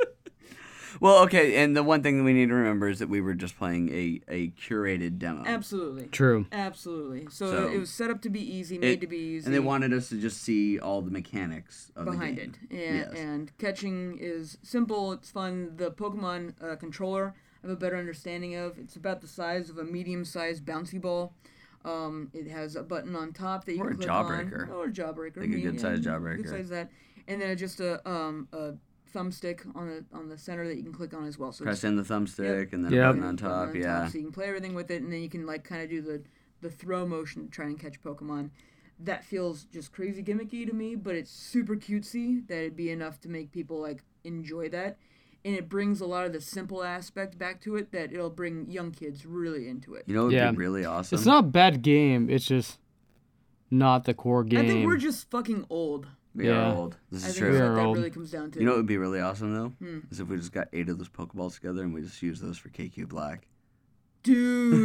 Well, okay, and the one thing that we need to remember is that we were just playing a curated demo. Absolutely. True. Absolutely. So, So- it was set up to be easy, made to be easy. And they wanted us to just see all the mechanics of behind the it. game. And, and catching is simple, it's fun. The Pokemon controller I have a better understanding of. It's about the size of a medium-sized bouncy ball. It has a button on top that you Or can a click jawbreaker. on. Or a jawbreaker. Like a good-sized jawbreaker. Good size that. And then just a thumbstick on the center that you can click on as well. So Press in the thumbstick and then Yep. a button on top. Yeah. So you can play everything with it, and then you can like kind of do the throw motion to try and catch Pokemon. That feels just crazy gimmicky to me, but it's super cutesy. That it'd be enough to make people like enjoy that, and it brings a lot of the simple aspect back to it that it'll bring young kids really into it. You know what would Yeah. be really awesome? It's not a bad game. It's just not the core game. I think we're just fucking old. We Yeah. are old. This I is think true. that's We what are that old. really comes down to. You know what would be really awesome though? Hmm. Is if we just got 8 of those Pokeballs together and we just use those for KQ Black. Dude.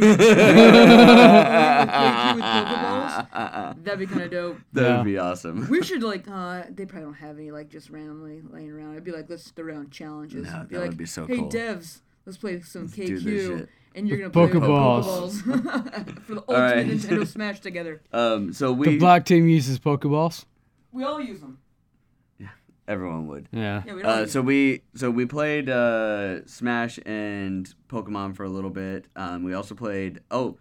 KQ with Pokeballs? That'd be kind of dope. That Yeah. would be awesome. We should like they probably don't have any like just randomly laying around. I'd be like, let's throw around challenges. No, Be that like, would be so hey cool. devs, let's play some Let's do this KQ, shit. and you're gonna play Pokeballs. Pokeballs for the ultimate right. Nintendo Smash together. So the we black team uses Pokeballs. We all use them. everyone would. Yeah. Yeah, we don't use So we played Smash and Pokemon for a little bit. We also played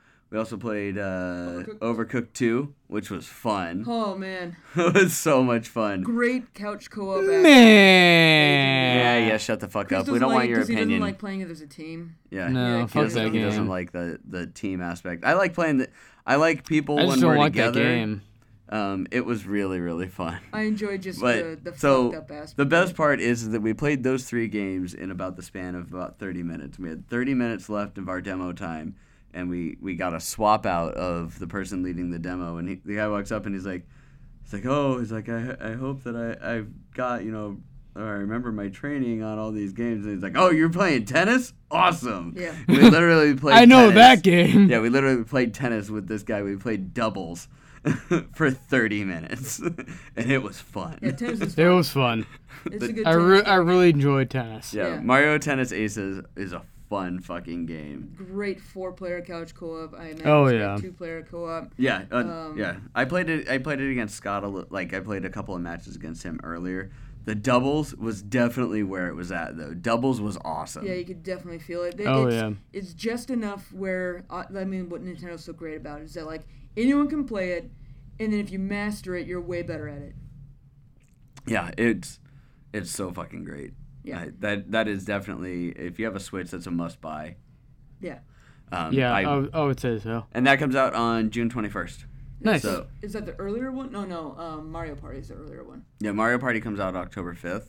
Overcooked 2, which was fun. Oh man, It was so much fun. great couch co-op. action. Man. Yeah, shut the fuck Chris up. We doesn't don't want like- your 'cause He opinion. doesn't like playing it as a team. Yeah. No, Yeah, fuck Chris that He doesn't game. like the team aspect. I like playing I like people I when just don't we're like together. that game. It was really, really fun. I enjoy just But the so fucked up aspect. the best part is that we played those 3 games in about the span of about 30 minutes. We had 30 minutes left of our demo time, and we got a swap out of the person leading the demo. And the guy walks up and he's like, I hope that I've got, or I remember my training on all these games. And he's like, oh, you're playing tennis? Awesome. Yeah. We literally played I know tennis. that game. Yeah, we literally played tennis with this guy. We played doubles for 30 minutes, and it was fun. Yeah, tennis is It fun. was fun. It's a good I tennis really enjoyed tennis. Yeah, Yeah. Mario Tennis Aces is a fun fucking game. Great 4-player couch co-op. I imagine Oh, it's yeah. like 2-player co-op. Yeah, Um, yeah. I played it against Scott. I played a couple of matches against him earlier. The doubles was definitely where it was at, though. Doubles was awesome. Yeah, you could definitely feel it. Oh, it's, yeah. It's just enough where, what Nintendo's so great about is that, like, anyone can play it, and then if you master it, you're way better at it. Yeah, it's so fucking great. Yeah. That is definitely, if you have a Switch, that's a must buy. Yeah. Yeah, I would say so. And that comes out on June 21st. Nice. So Is that the earlier one? No, Mario Party is the earlier one. yeah, Mario Party comes out October 5th.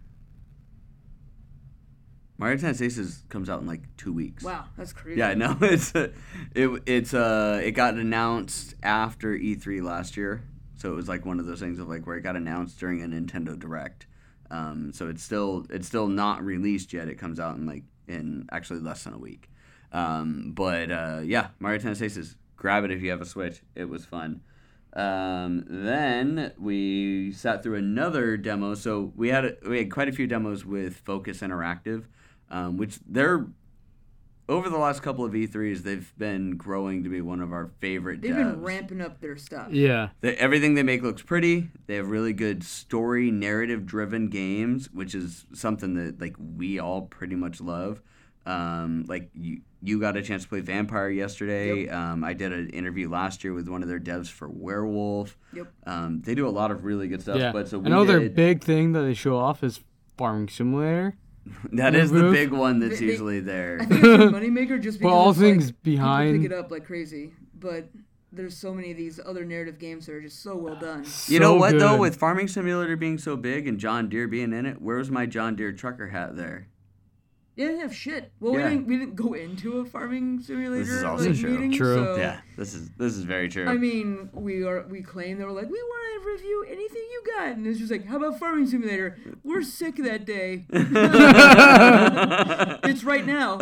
Mario Tennis Aces comes out in like 2 weeks. Wow, that's crazy. Yeah, no, it got announced after E3 last year, so it was like one of those things of like where it got announced during a Nintendo Direct. So it's still not released yet. It comes out in actually less than a week. Yeah, Mario Tennis Aces, grab it if you have a Switch. It was fun. Then we sat through another demo. So we had quite a few demos with Focus Interactive, which they're over the last couple of E3s, they've been growing to be one of our favorite They've devs. been ramping up their stuff. Yeah. Everything they make looks pretty. They have really good story, narrative-driven games, which is something that like we all pretty much love. Like you got a chance to play Vampire yesterday. Yep. I did an interview last year with one of their devs for Werewolf. Yep. They do a lot of really good stuff. Yeah. But so we I know their did, big thing that they show off is Farming Simulator. that is the Roof. big one that's They- usually there. I think it's a moneymaker just because Well, all it's, like, things behind- people pick it up like crazy. But there's so many of these other narrative games that are just so well done. You know So what though? good. With Farming Simulator being so big and John Deere being in it, where's my John Deere trucker hat there? Yeah, they have shit. Well, Yeah. we didn't go into a farming simulator This is also like, true. meeting. True. So, Yeah, this is very true. I mean, we claim that we're like, we want to review anything you got, and it's just like, how about Farming Simulator? We're sick that day. It's right now.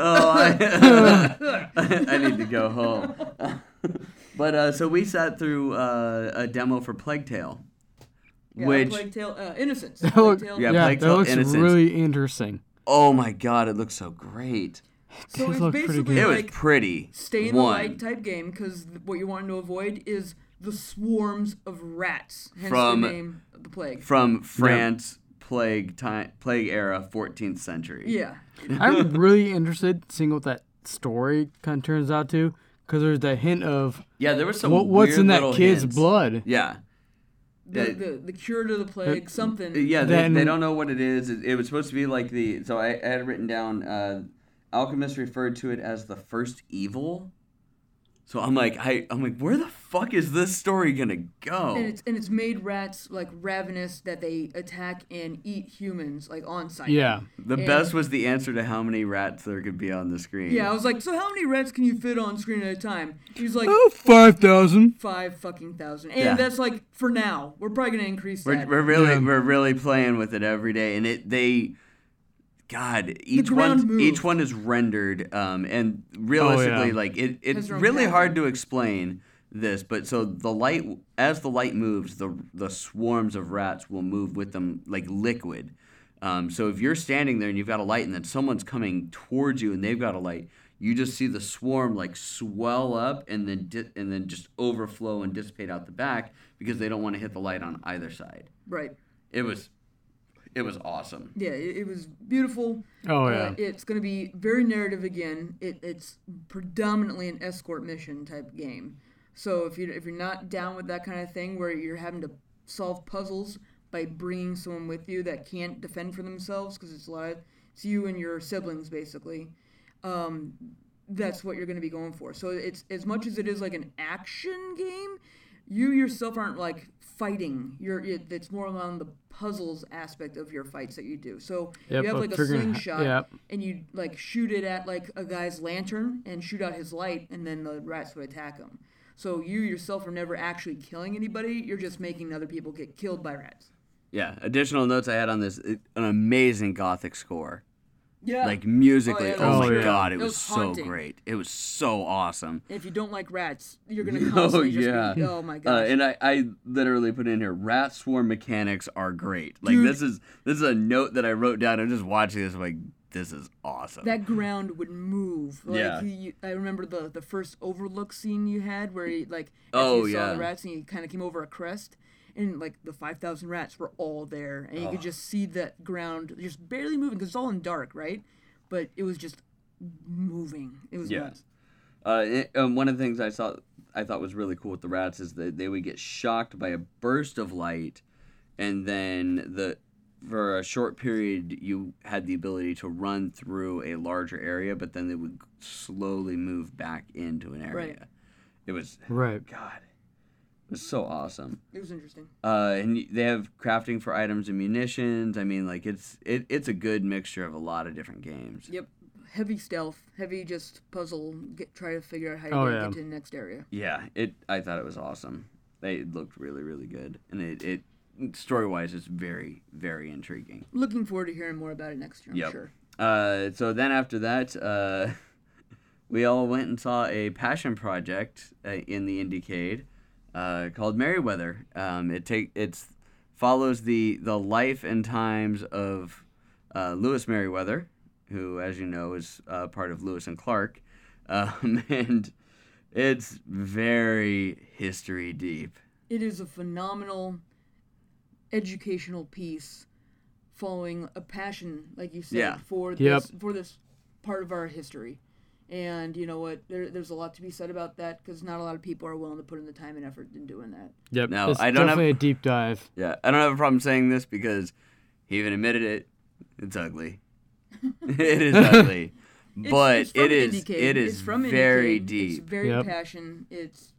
I need to go home. But so we sat through a demo for Plague Tale, Yeah, which Plague Tale, Innocence. That look- Plague Tale. Yeah, yeah, Plague that Tale looks Innocence. really interesting. oh my god, it looks so great. So Does it's look pretty basically good. It was like pretty. stay in the One. light type game because what you're wanting to avoid is the swarms of rats. Hence From- the name of the plague. From France, plague era, 14th century. Yeah. I'm really interested seeing what that story kind of turns out to, because there's that hint of Yeah, there was some what's weird in that little kid's hints. blood. Yeah. the cure to the plague, something. Yeah, they don't know what it is. It was supposed to be like so I had written down, alchemists referred to it as the first evil. So I'm like, where the fuck is this story gonna go? And it's made rats like ravenous that they attack and eat humans like on sight. Yeah. The best was the answer to how many rats there could be on the screen. Yeah, I was like, so how many rats can you fit on screen at a time? He's like, 5,000. 5,000. And that's like for now. We're probably gonna increase that. We're really playing with it every day, and each one is rendered, and realistically, like it's really hard to explain this, but so as the light moves, the swarms of rats will move with them like liquid. So if you're standing there and you've got a light, and then someone's coming towards you and they've got a light, you just see the swarm like swell up and then just overflow and dissipate out the back because they don't want to hit the light on either side. Right. It was awesome. Yeah, it was beautiful. Oh, yeah. It's going to be very narrative again. It's predominantly an escort mission type game. So if you're not down with that kind of thing where you're having to solve puzzles by bringing someone with you that can't defend for themselves because it's you and your siblings basically, that's what you're going to be going for. So it's as much as it is like an action game, you yourself aren't like fighting. It's more on the puzzles aspect of your fights that you do. So you have like a slingshot, and you like shoot it at like a guy's lantern and shoot out his light, and then the rats would attack him. So you yourself are never actually killing anybody. You're just making other people get killed by rats. Yeah. Additional notes I had on this: an amazing Gothic score. Yeah. Like musically, God, it was so haunting. great. It was so awesome. If you don't like rats, you're gonna constantly just be, oh my gosh. And I literally put in here, rat swarm mechanics are great. Like Dude, this is a note that I wrote down. I'm just watching this, I'm like, this is awesome. That ground would move. Like, yeah. I remember the first overlook scene you had where he like saw the rats and he kind of came over a crest. And, like, the 5,000 rats were all there. And you could just see that ground just barely moving because it's all in dark, right? But it was just moving. It was nuts. One of the things I thought was really cool with the rats is that they would get shocked by a burst of light. And then for a short period, you had the ability to run through a larger area. But then they would slowly move back into an area. Right. It was... Right. God. It was so awesome. It was interesting. And they have crafting for items and munitions. I mean, like it's a good mixture of a lot of different games. Yep. Heavy stealth, heavy just puzzle. Try to figure out how you're gonna get to the next area. Yeah, I thought it was awesome. It looked really, really good, and it story-wise is very, very intriguing. Looking forward to hearing more about it next year. I'm sure. So then after that, we all went and saw a passion project in the Indiecade. Called Merryweather. It follows the life and times of Lewis Merriweather, who, as you know, is part of Lewis and Clark, and it's very history deep. It is a phenomenal educational piece following a passion, like you said, for this part of our history. And you know what? There's a lot to be said about that because not a lot of people are willing to put in the time and effort in doing that. Yep. Now, it's I don't definitely a deep dive. Yeah, I don't have a problem saying this because he even admitted it. It's ugly. It is ugly, but it is very deep. It's very passion. It's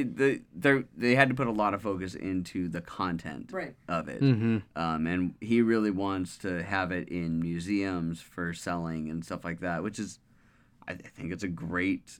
they had to put a lot of focus into the content of it, and he really wants to have it in museums for selling and stuff like that, which is. I think it's a great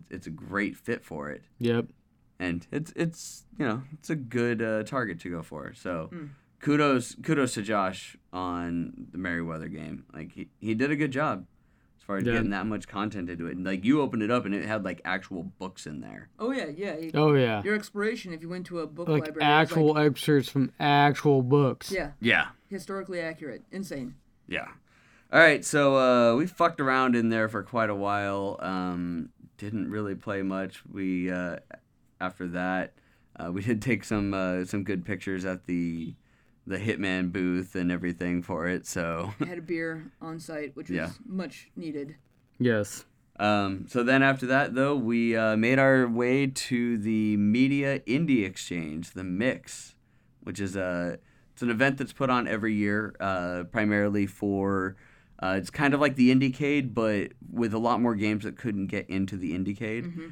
fit for it. Yep. And it's a good target to go for. So kudos to Josh on the Merryweather game. Like he did a good job as far as getting that much content into it. And like you opened it up and it had like actual books in there. Oh yeah. Your exploration if you went to a book like library. Actual excerpts from actual books. Yeah. Yeah. Historically accurate. Insane. Yeah. All right, so we fucked around in there for quite a while. Didn't really play much. We after that, we did take some good pictures at the Hitman booth and everything for it. So I had a beer on site, which was much needed. Yes. So then after that, though, we made our way to the Media Indie Exchange, the Mix, which is it's an event that's put on every year, primarily for. It's kind of like the Indiecade, but with a lot more games that couldn't get into the Indiecade.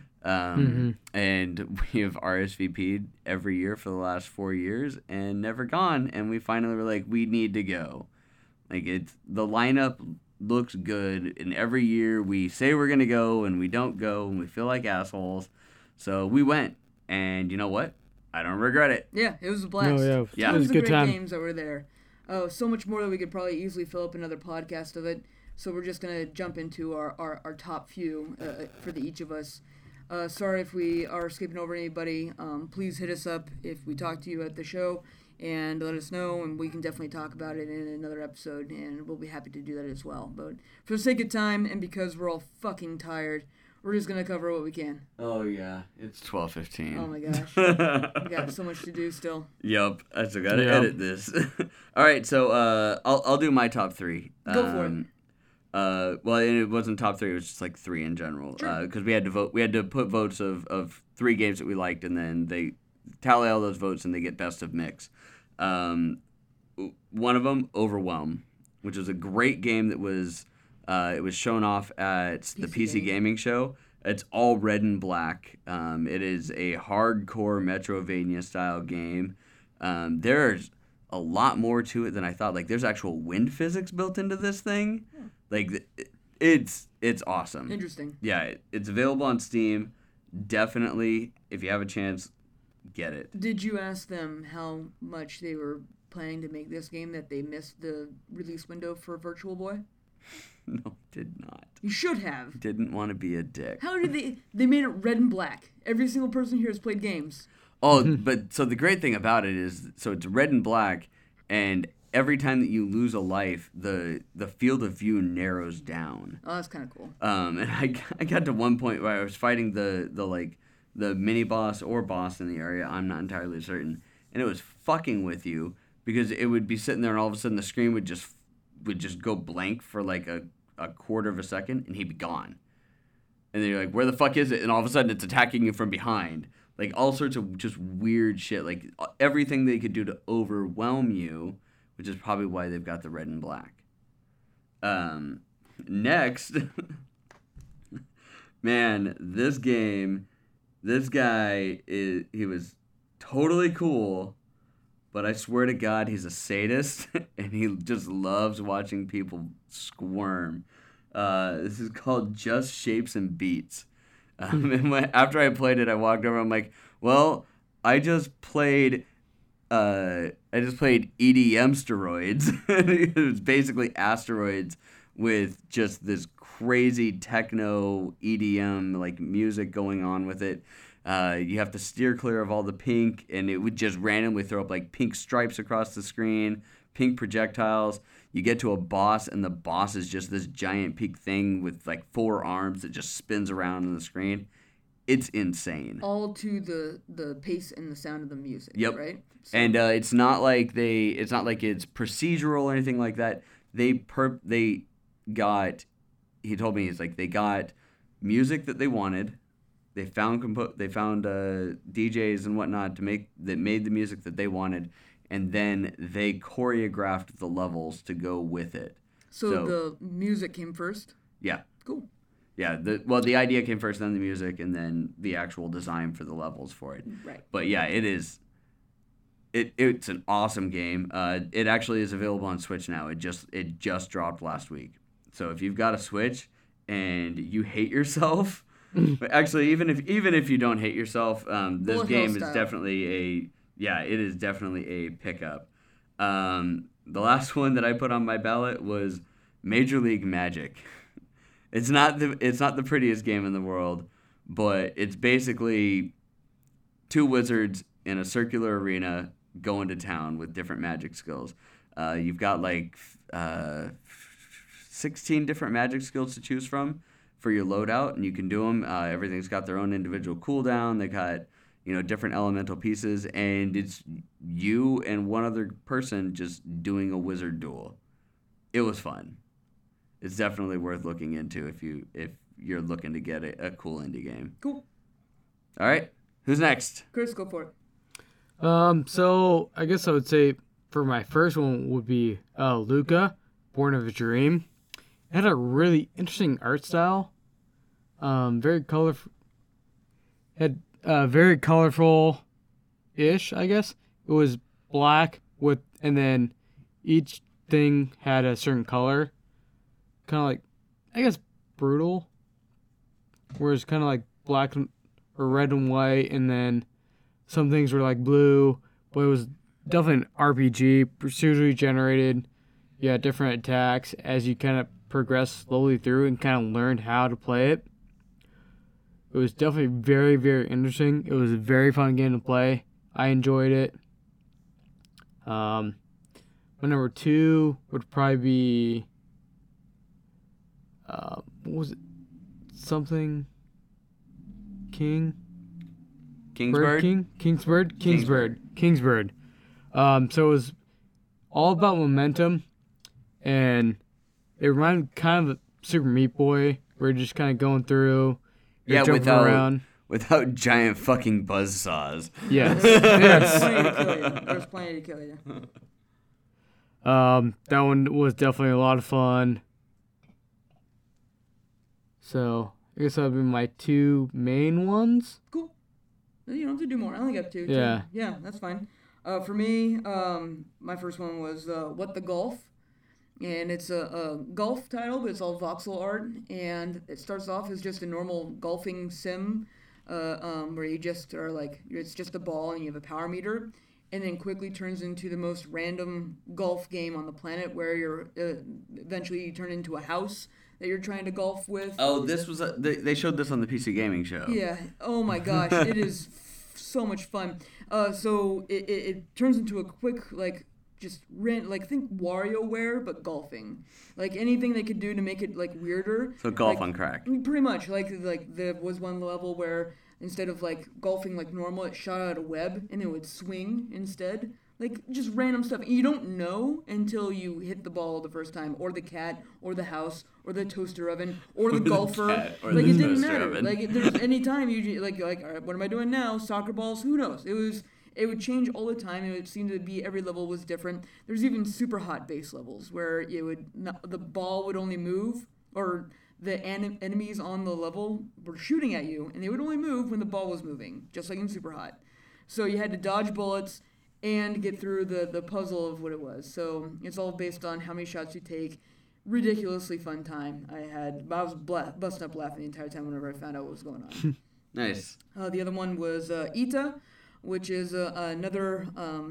And we have RSVP'd every year for the last 4 years and never gone. And we finally were like, we need to go. Like, the lineup looks good, and every year we say we're going to go, and we don't go, and we feel like assholes. So we went, and you know what? I don't regret it. Yeah, it was a blast. Yeah, it was a good great time. Games that were there. Oh, so much more that we could probably easily fill up another podcast of it. So we're just going to jump into our top few for each of us. Sorry if we are skipping over anybody. Please hit us up if we talk to you at the show and let us know, and we can definitely talk about it in another episode, and we'll be happy to do that as well. But for the sake of time and because we're all fucking tired, we're just going to cover what we can. Oh, yeah. It's 12:15. Oh, my gosh. We got so much to do still. Yep. I still got to edit this. All right, so I'll do my top three. Go for it. Well, it wasn't top three. It was just like three in general. Because we had to vote. We had to put votes of 3 games that we liked, and then they tally all those votes, and they get best of mix. One of them, Overwhelm, which was a great game that was... it was shown off at the PC Gaming Show. It's all red and black. It is a hardcore Metroidvania style game. There's a lot more to it than I thought. Like, there's actual wind physics built into this thing. Like, it's awesome. Interesting. Yeah, it's available on Steam. Definitely, if you have a chance, get it. Did you ask them how much they were planning to make this game that they missed the release window for Virtual Boy? No, did not. You should have. Didn't want to be a dick. How did they made it red and black. Every single person here has played games. Oh, but so the great thing about it is, so it's red and black, and every time that you lose a life, the field of view narrows down. Oh, that's kind of cool. And I got to one point where I was fighting the mini boss or boss in the area. I'm not entirely certain, and it was fucking with you because it would be sitting there, and all of a sudden the screen would just go blank for like a quarter of a second, and he'd be gone. And then you're like, where the fuck is it? And all of a sudden it's attacking you from behind. Like, all sorts of just weird shit. Like, everything they could do to overwhelm you, which is probably why they've got the red and black. Next, man, this guy, he was totally cool, but I swear to God, he's a sadist, and he just loves watching people squirm. This is called Just Shapes and Beats. And after I played it, I walked over. I'm like, well, I just played EDM steroids. It was basically asteroids with just this crazy techno EDM like music going on with it. You have to steer clear of all the pink, and it would just randomly throw up like pink stripes across the screen, pink projectiles. You get to a boss, and the boss is just this giant pink thing with like 4 arms that just spins around on the screen. It's insane. All to the pace and the sound of the music. Yep. Right. So. And it's not like it's procedural or anything like that. He told me, he's like, they got music that they wanted. They found DJs and whatnot that made the music that they wanted, and then they choreographed the levels to go with it. So the music came first? Yeah. Cool. Yeah. The idea came first, then the music, and then the actual design for the levels for it. Right. But yeah, it's an awesome game. It actually is available on Switch now. It just dropped last week. So if you've got a Switch and you hate yourself, but actually even if you don't hate yourself, this game is definitely a pickup. The last one that I put on my ballot was Major League Magic. It's not the prettiest game in the world, but it's basically 2 wizards in a circular arena going to town with different magic skills. You've got like 16 different magic skills to choose from for your loadout, and you can do them. Everything's got their own individual cooldown. They got different elemental pieces, and it's you and one other person just doing a wizard duel. It was fun. It's definitely worth looking into if you're looking to get a cool indie game. Cool. All right, who's next? Chris, go for it. So I guess I would say for my first one would be Luca, Born of a Dream. It had a really interesting art style. Very colorful. Had very colorful-ish, I guess. It was black and then each thing had a certain color. Kind of like, I guess, brutal. Whereas kind of like black or red and white, and then some things were like blue, but it was definitely an RPG, procedurally generated. Yeah, different attacks as you kind of progress slowly through and kind of learned how to play it. It was definitely very, very interesting. It was a very fun game to play. I enjoyed it. My number 2 would probably be what was it? Something King? Kingsbird? Kingsbird. So it was all about momentum, and it reminded me kind of Super Meat Boy, where you're just kind of going through, you're jumping around. Without giant fucking buzzsaws. Yes. There's plenty to kill you. That one was definitely a lot of fun. So I guess that would be my 2 main ones. Cool. You don't have to do more. I only got 2. Yeah. Yeah, that's fine. For me, my first one was What the Golf. And it's a golf title, but it's all voxel art. And it starts off as just a normal golfing sim where you just are like, it's just a ball and you have a power meter. And then quickly turns into the most random golf game on the planet where you're eventually you turn into a house that you're trying to golf with. Oh, this was they showed this on the PC Gaming Show. Yeah. Oh my gosh, it is so much fun. So it turns into a quick think WarioWare but golfing. Like anything they could do to make it like weirder. So golf on crack. Pretty much. Like there was one level where instead of like golfing like normal, it shot out a web and it would swing instead. Like just random stuff. And you don't know until you hit the ball the first time, or the cat, or the house, or the toaster oven, or the golfer. It didn't matter. Oven. Like if there's any time you like all right, what am I doing now? Soccer balls? Who knows? It would change all the time. It would seem to be every level was different. There's even super hot base levels where the ball would only move, or the enemies on the level were shooting at you, and they would only move when the ball was moving, just like in Super Hot. So you had to dodge bullets and get through the puzzle of what it was. So it's all based on how many shots you take. Ridiculously fun time I was busting up laughing the entire time whenever I found out what was going on. Nice. The other one was Ita, which is another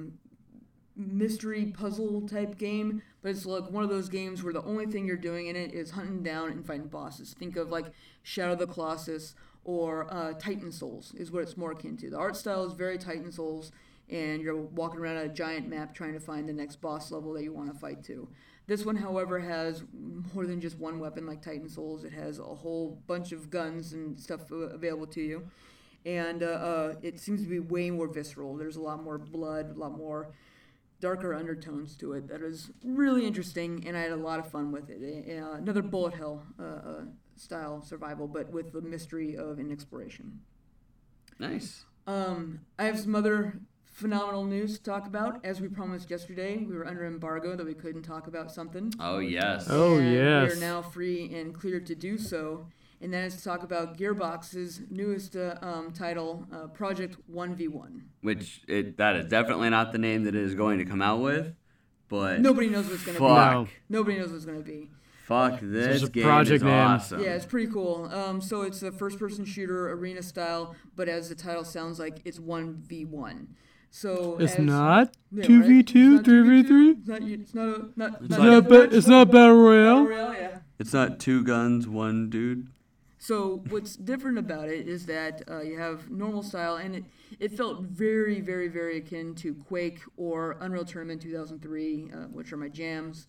mystery puzzle type game, but it's like one of those games where the only thing you're doing in it is hunting down and fighting bosses. Think of like Shadow of the Colossus or Titan Souls is what it's more akin to. The art style is very Titan Souls, and you're walking around a giant map trying to find the next boss level that you want to fight to. This one, however, has more than just one weapon like Titan Souls. It has a whole bunch of guns and stuff available to you. And it seems to be way more visceral. There's a lot more blood, a lot more darker undertones to it. That is really interesting, and I had a lot of fun with it. Another bullet hell style survival, but with the mystery of an exploration. Nice. I have some other phenomenal news to talk about. As we promised yesterday, we were under embargo that we couldn't talk about something. Oh, yes. Oh, and yes. we are now free and cleared to do so. And that is to talk about Gearbox's newest title, Project 1v1. Which, that is definitely not the name that it is going to come out with, but... Nobody knows what it's going to be. No. Nobody knows what it's going to be. Fuck, this It's a game project is name. awesome. Yeah, it's pretty cool. So it's a first-person shooter, arena style, but as the title sounds like, it's 1v1. So It's not yeah, 2v2, right? 3v3. It's not It's not Battle Royale. yeah. It's not 2 guns, 1 dude. So what's different about it is that you have normal style, and it felt very, very, very akin to Quake or Unreal Tournament 2003, which are my jams,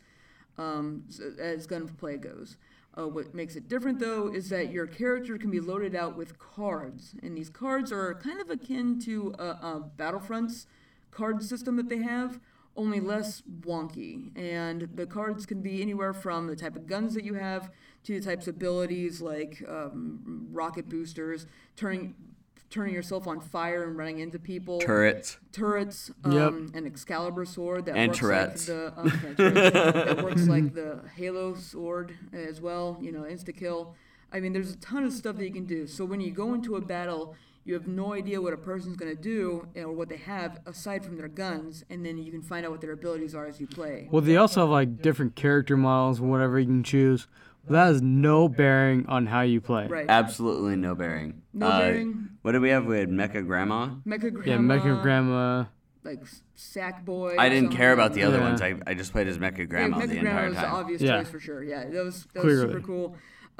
as gunplay goes. What makes it different, though, is that your character can be loaded out with cards, and these cards are kind of akin to Battlefront's card system that they have, only less wonky. And the cards can be anywhere from the type of guns that you have to the types of abilities like rocket boosters, turning turning yourself on fire and running into people. Turrets. Yep. An Excalibur sword that And works Tourette's. like that works like the Halo sword as well. Insta kill. I mean, there's a ton of stuff that you can do. So when you go into a battle, you have no idea what a person's going to do or what they have aside from their guns, and then you can find out what their abilities are as you play. Well, they also have like different character models, whatever you can choose. But that has no bearing on how you play. Right. Absolutely no bearing. No bearing. What did we have? We had Mecha Grandma. Mecha Grandma. Yeah, Mecha Grandma. Like Sackboy. I didn't care about the other Yeah. ones. I just played as Mecha Grandma Mecha the Grandma entire was the time. obvious Yeah. choice for sure. Yeah, that was Clearly. super cool.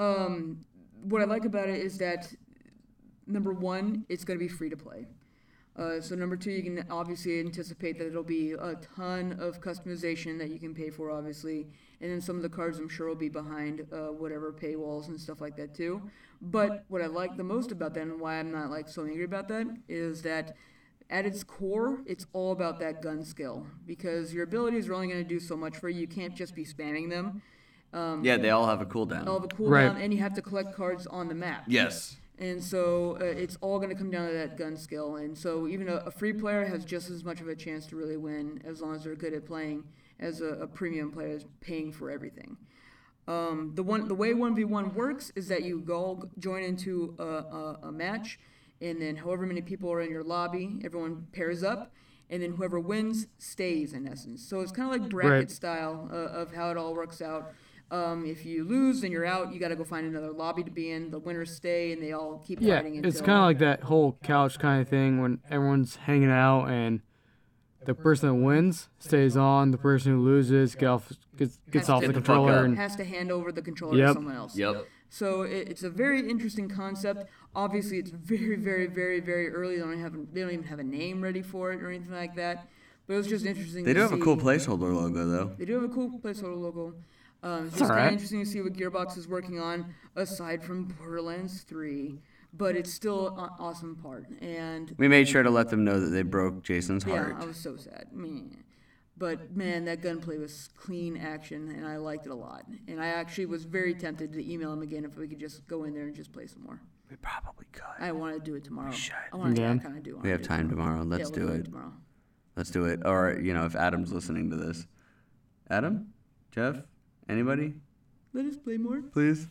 What I like about it is that, number one, it's going to be free to play. So number two, you can obviously anticipate that it'll be a ton of customization that you can pay for, obviously. And then some of the cards, I'm sure, will be behind whatever paywalls and stuff like that, too. But what I like the most about that, and why I'm not like so angry about that, is that at its core, it's all about that gun skill. Because your abilities are only going to do so much for you. You can't just be spamming them. Yeah, they all have a cooldown. All have a cooldown, Right. and you have to collect cards on the map. Yes. And so it's all going to come down to that gun skill. And so even a free player has just as much of a chance to really win as long as they're good at playing as a premium player is paying for everything. The way 1v1 works is that you go join into a match, and then however many people are in your lobby, everyone pairs up, and then whoever wins stays, in essence. So it's kind of like bracket Right. style of how it all works out. If you lose and you're out, you got to go find another lobby to be in. The winners stay, and they all keep Yeah, fighting until... it's kind of like that whole couch kind of thing when everyone's hanging out and the person that wins stays on, the person who loses gets off Get the the fuck controller. up. And has to hand over the controller to Yep. someone else. Yep. So it's a very interesting concept. Obviously, it's very, very, very, very early. They don't even have a name ready for it or anything like that. But it was just interesting. They to do have a see. cool placeholder logo, though. They do have a cool placeholder logo. It's just kind alright. of interesting to see what Gearbox is working on aside from Borderlands 3. But it's still an awesome part. And We made sure to let them know that they broke Jason's yeah, heart. I was so sad. But man, that gunplay was clean action, and I liked it a lot. And I actually was very tempted to email him again if we could just go in there and just play some more. We probably could. I want to do it tomorrow. should. I want to Yeah. kind of do it. We have time tomorrow. Let's do it. Tomorrow. Let's do it. Or, if Adam's listening to this. Adam? Jeff? Anybody? Let us play more. Please?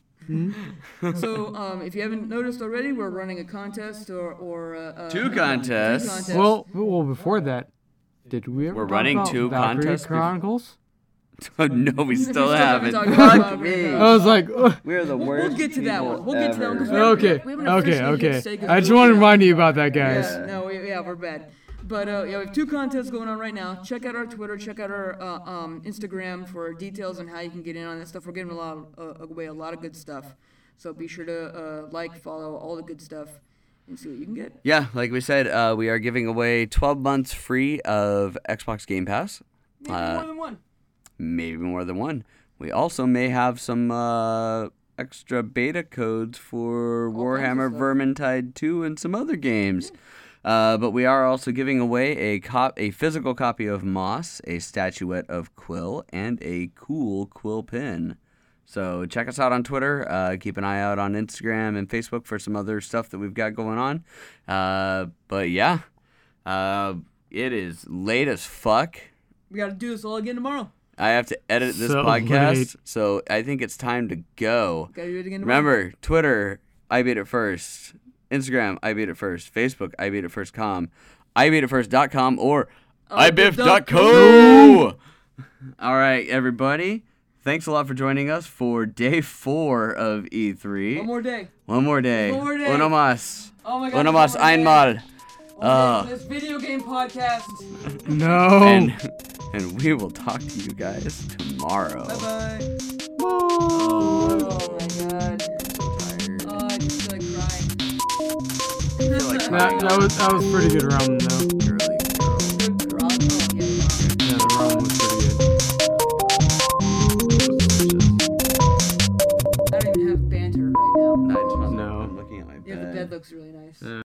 So, if you haven't noticed already, we're running a contest or Two contests. Two contests. well, before that, did we ever We're talk running about two Valkyrie contests bef- Chronicles? Oh, no, we still haven't haven't. talked about Fuck Valkyrie me. I was like, We're the worst. We'll get to that one. We'll get to that one. 'cause we ever. haven't- okay, we haven't officially hit Sega's I just booth want to yet. remind you about that, guys. Yeah, no, we're bad. But we have two contests going on right now. Check out our Twitter, check out our Instagram for details on how you can get in on this stuff. We're giving away a lot of good stuff. So be sure to follow all the good stuff, and see what you can get. Yeah, like we said, we are giving away 12 months free of Xbox Game Pass. Maybe more than one. Maybe more than one. We also may have some extra beta codes for kinds of Warhammer stuff. Vermintide 2 and some other games. But we are also giving away a physical copy of Moss, a statuette of Quill, and a cool Quill pin. So check us out on Twitter. Keep an eye out on Instagram and Facebook for some other stuff that we've got going on. But yeah, it is late as fuck. We got to do this all again tomorrow. I have to edit this So podcast, late. so I think it's time to go. Got to do it again tomorrow. Remember, Twitter, I Beat It First. Instagram, I Beat It First. Facebook, I Beat It First.com. IBeatItFirst.com or iBiff.co. All right, everybody. Thanks a lot for joining us for day 4 of E3. One more day. One more day. One more day. Uno más. Oh my God. Uno one más more day. einmal. One day for this video game podcast. No. And we will talk to you guys tomorrow. Bye-bye. Oh my God. Tired. Oh, I just feel like crying. that was pretty good ramen though. Really. Oh, yeah. Yeah, the ramen was pretty good. I don't even have banter right now. No, No. I'm looking at my bed. Yeah, the bed looks really nice. Yeah.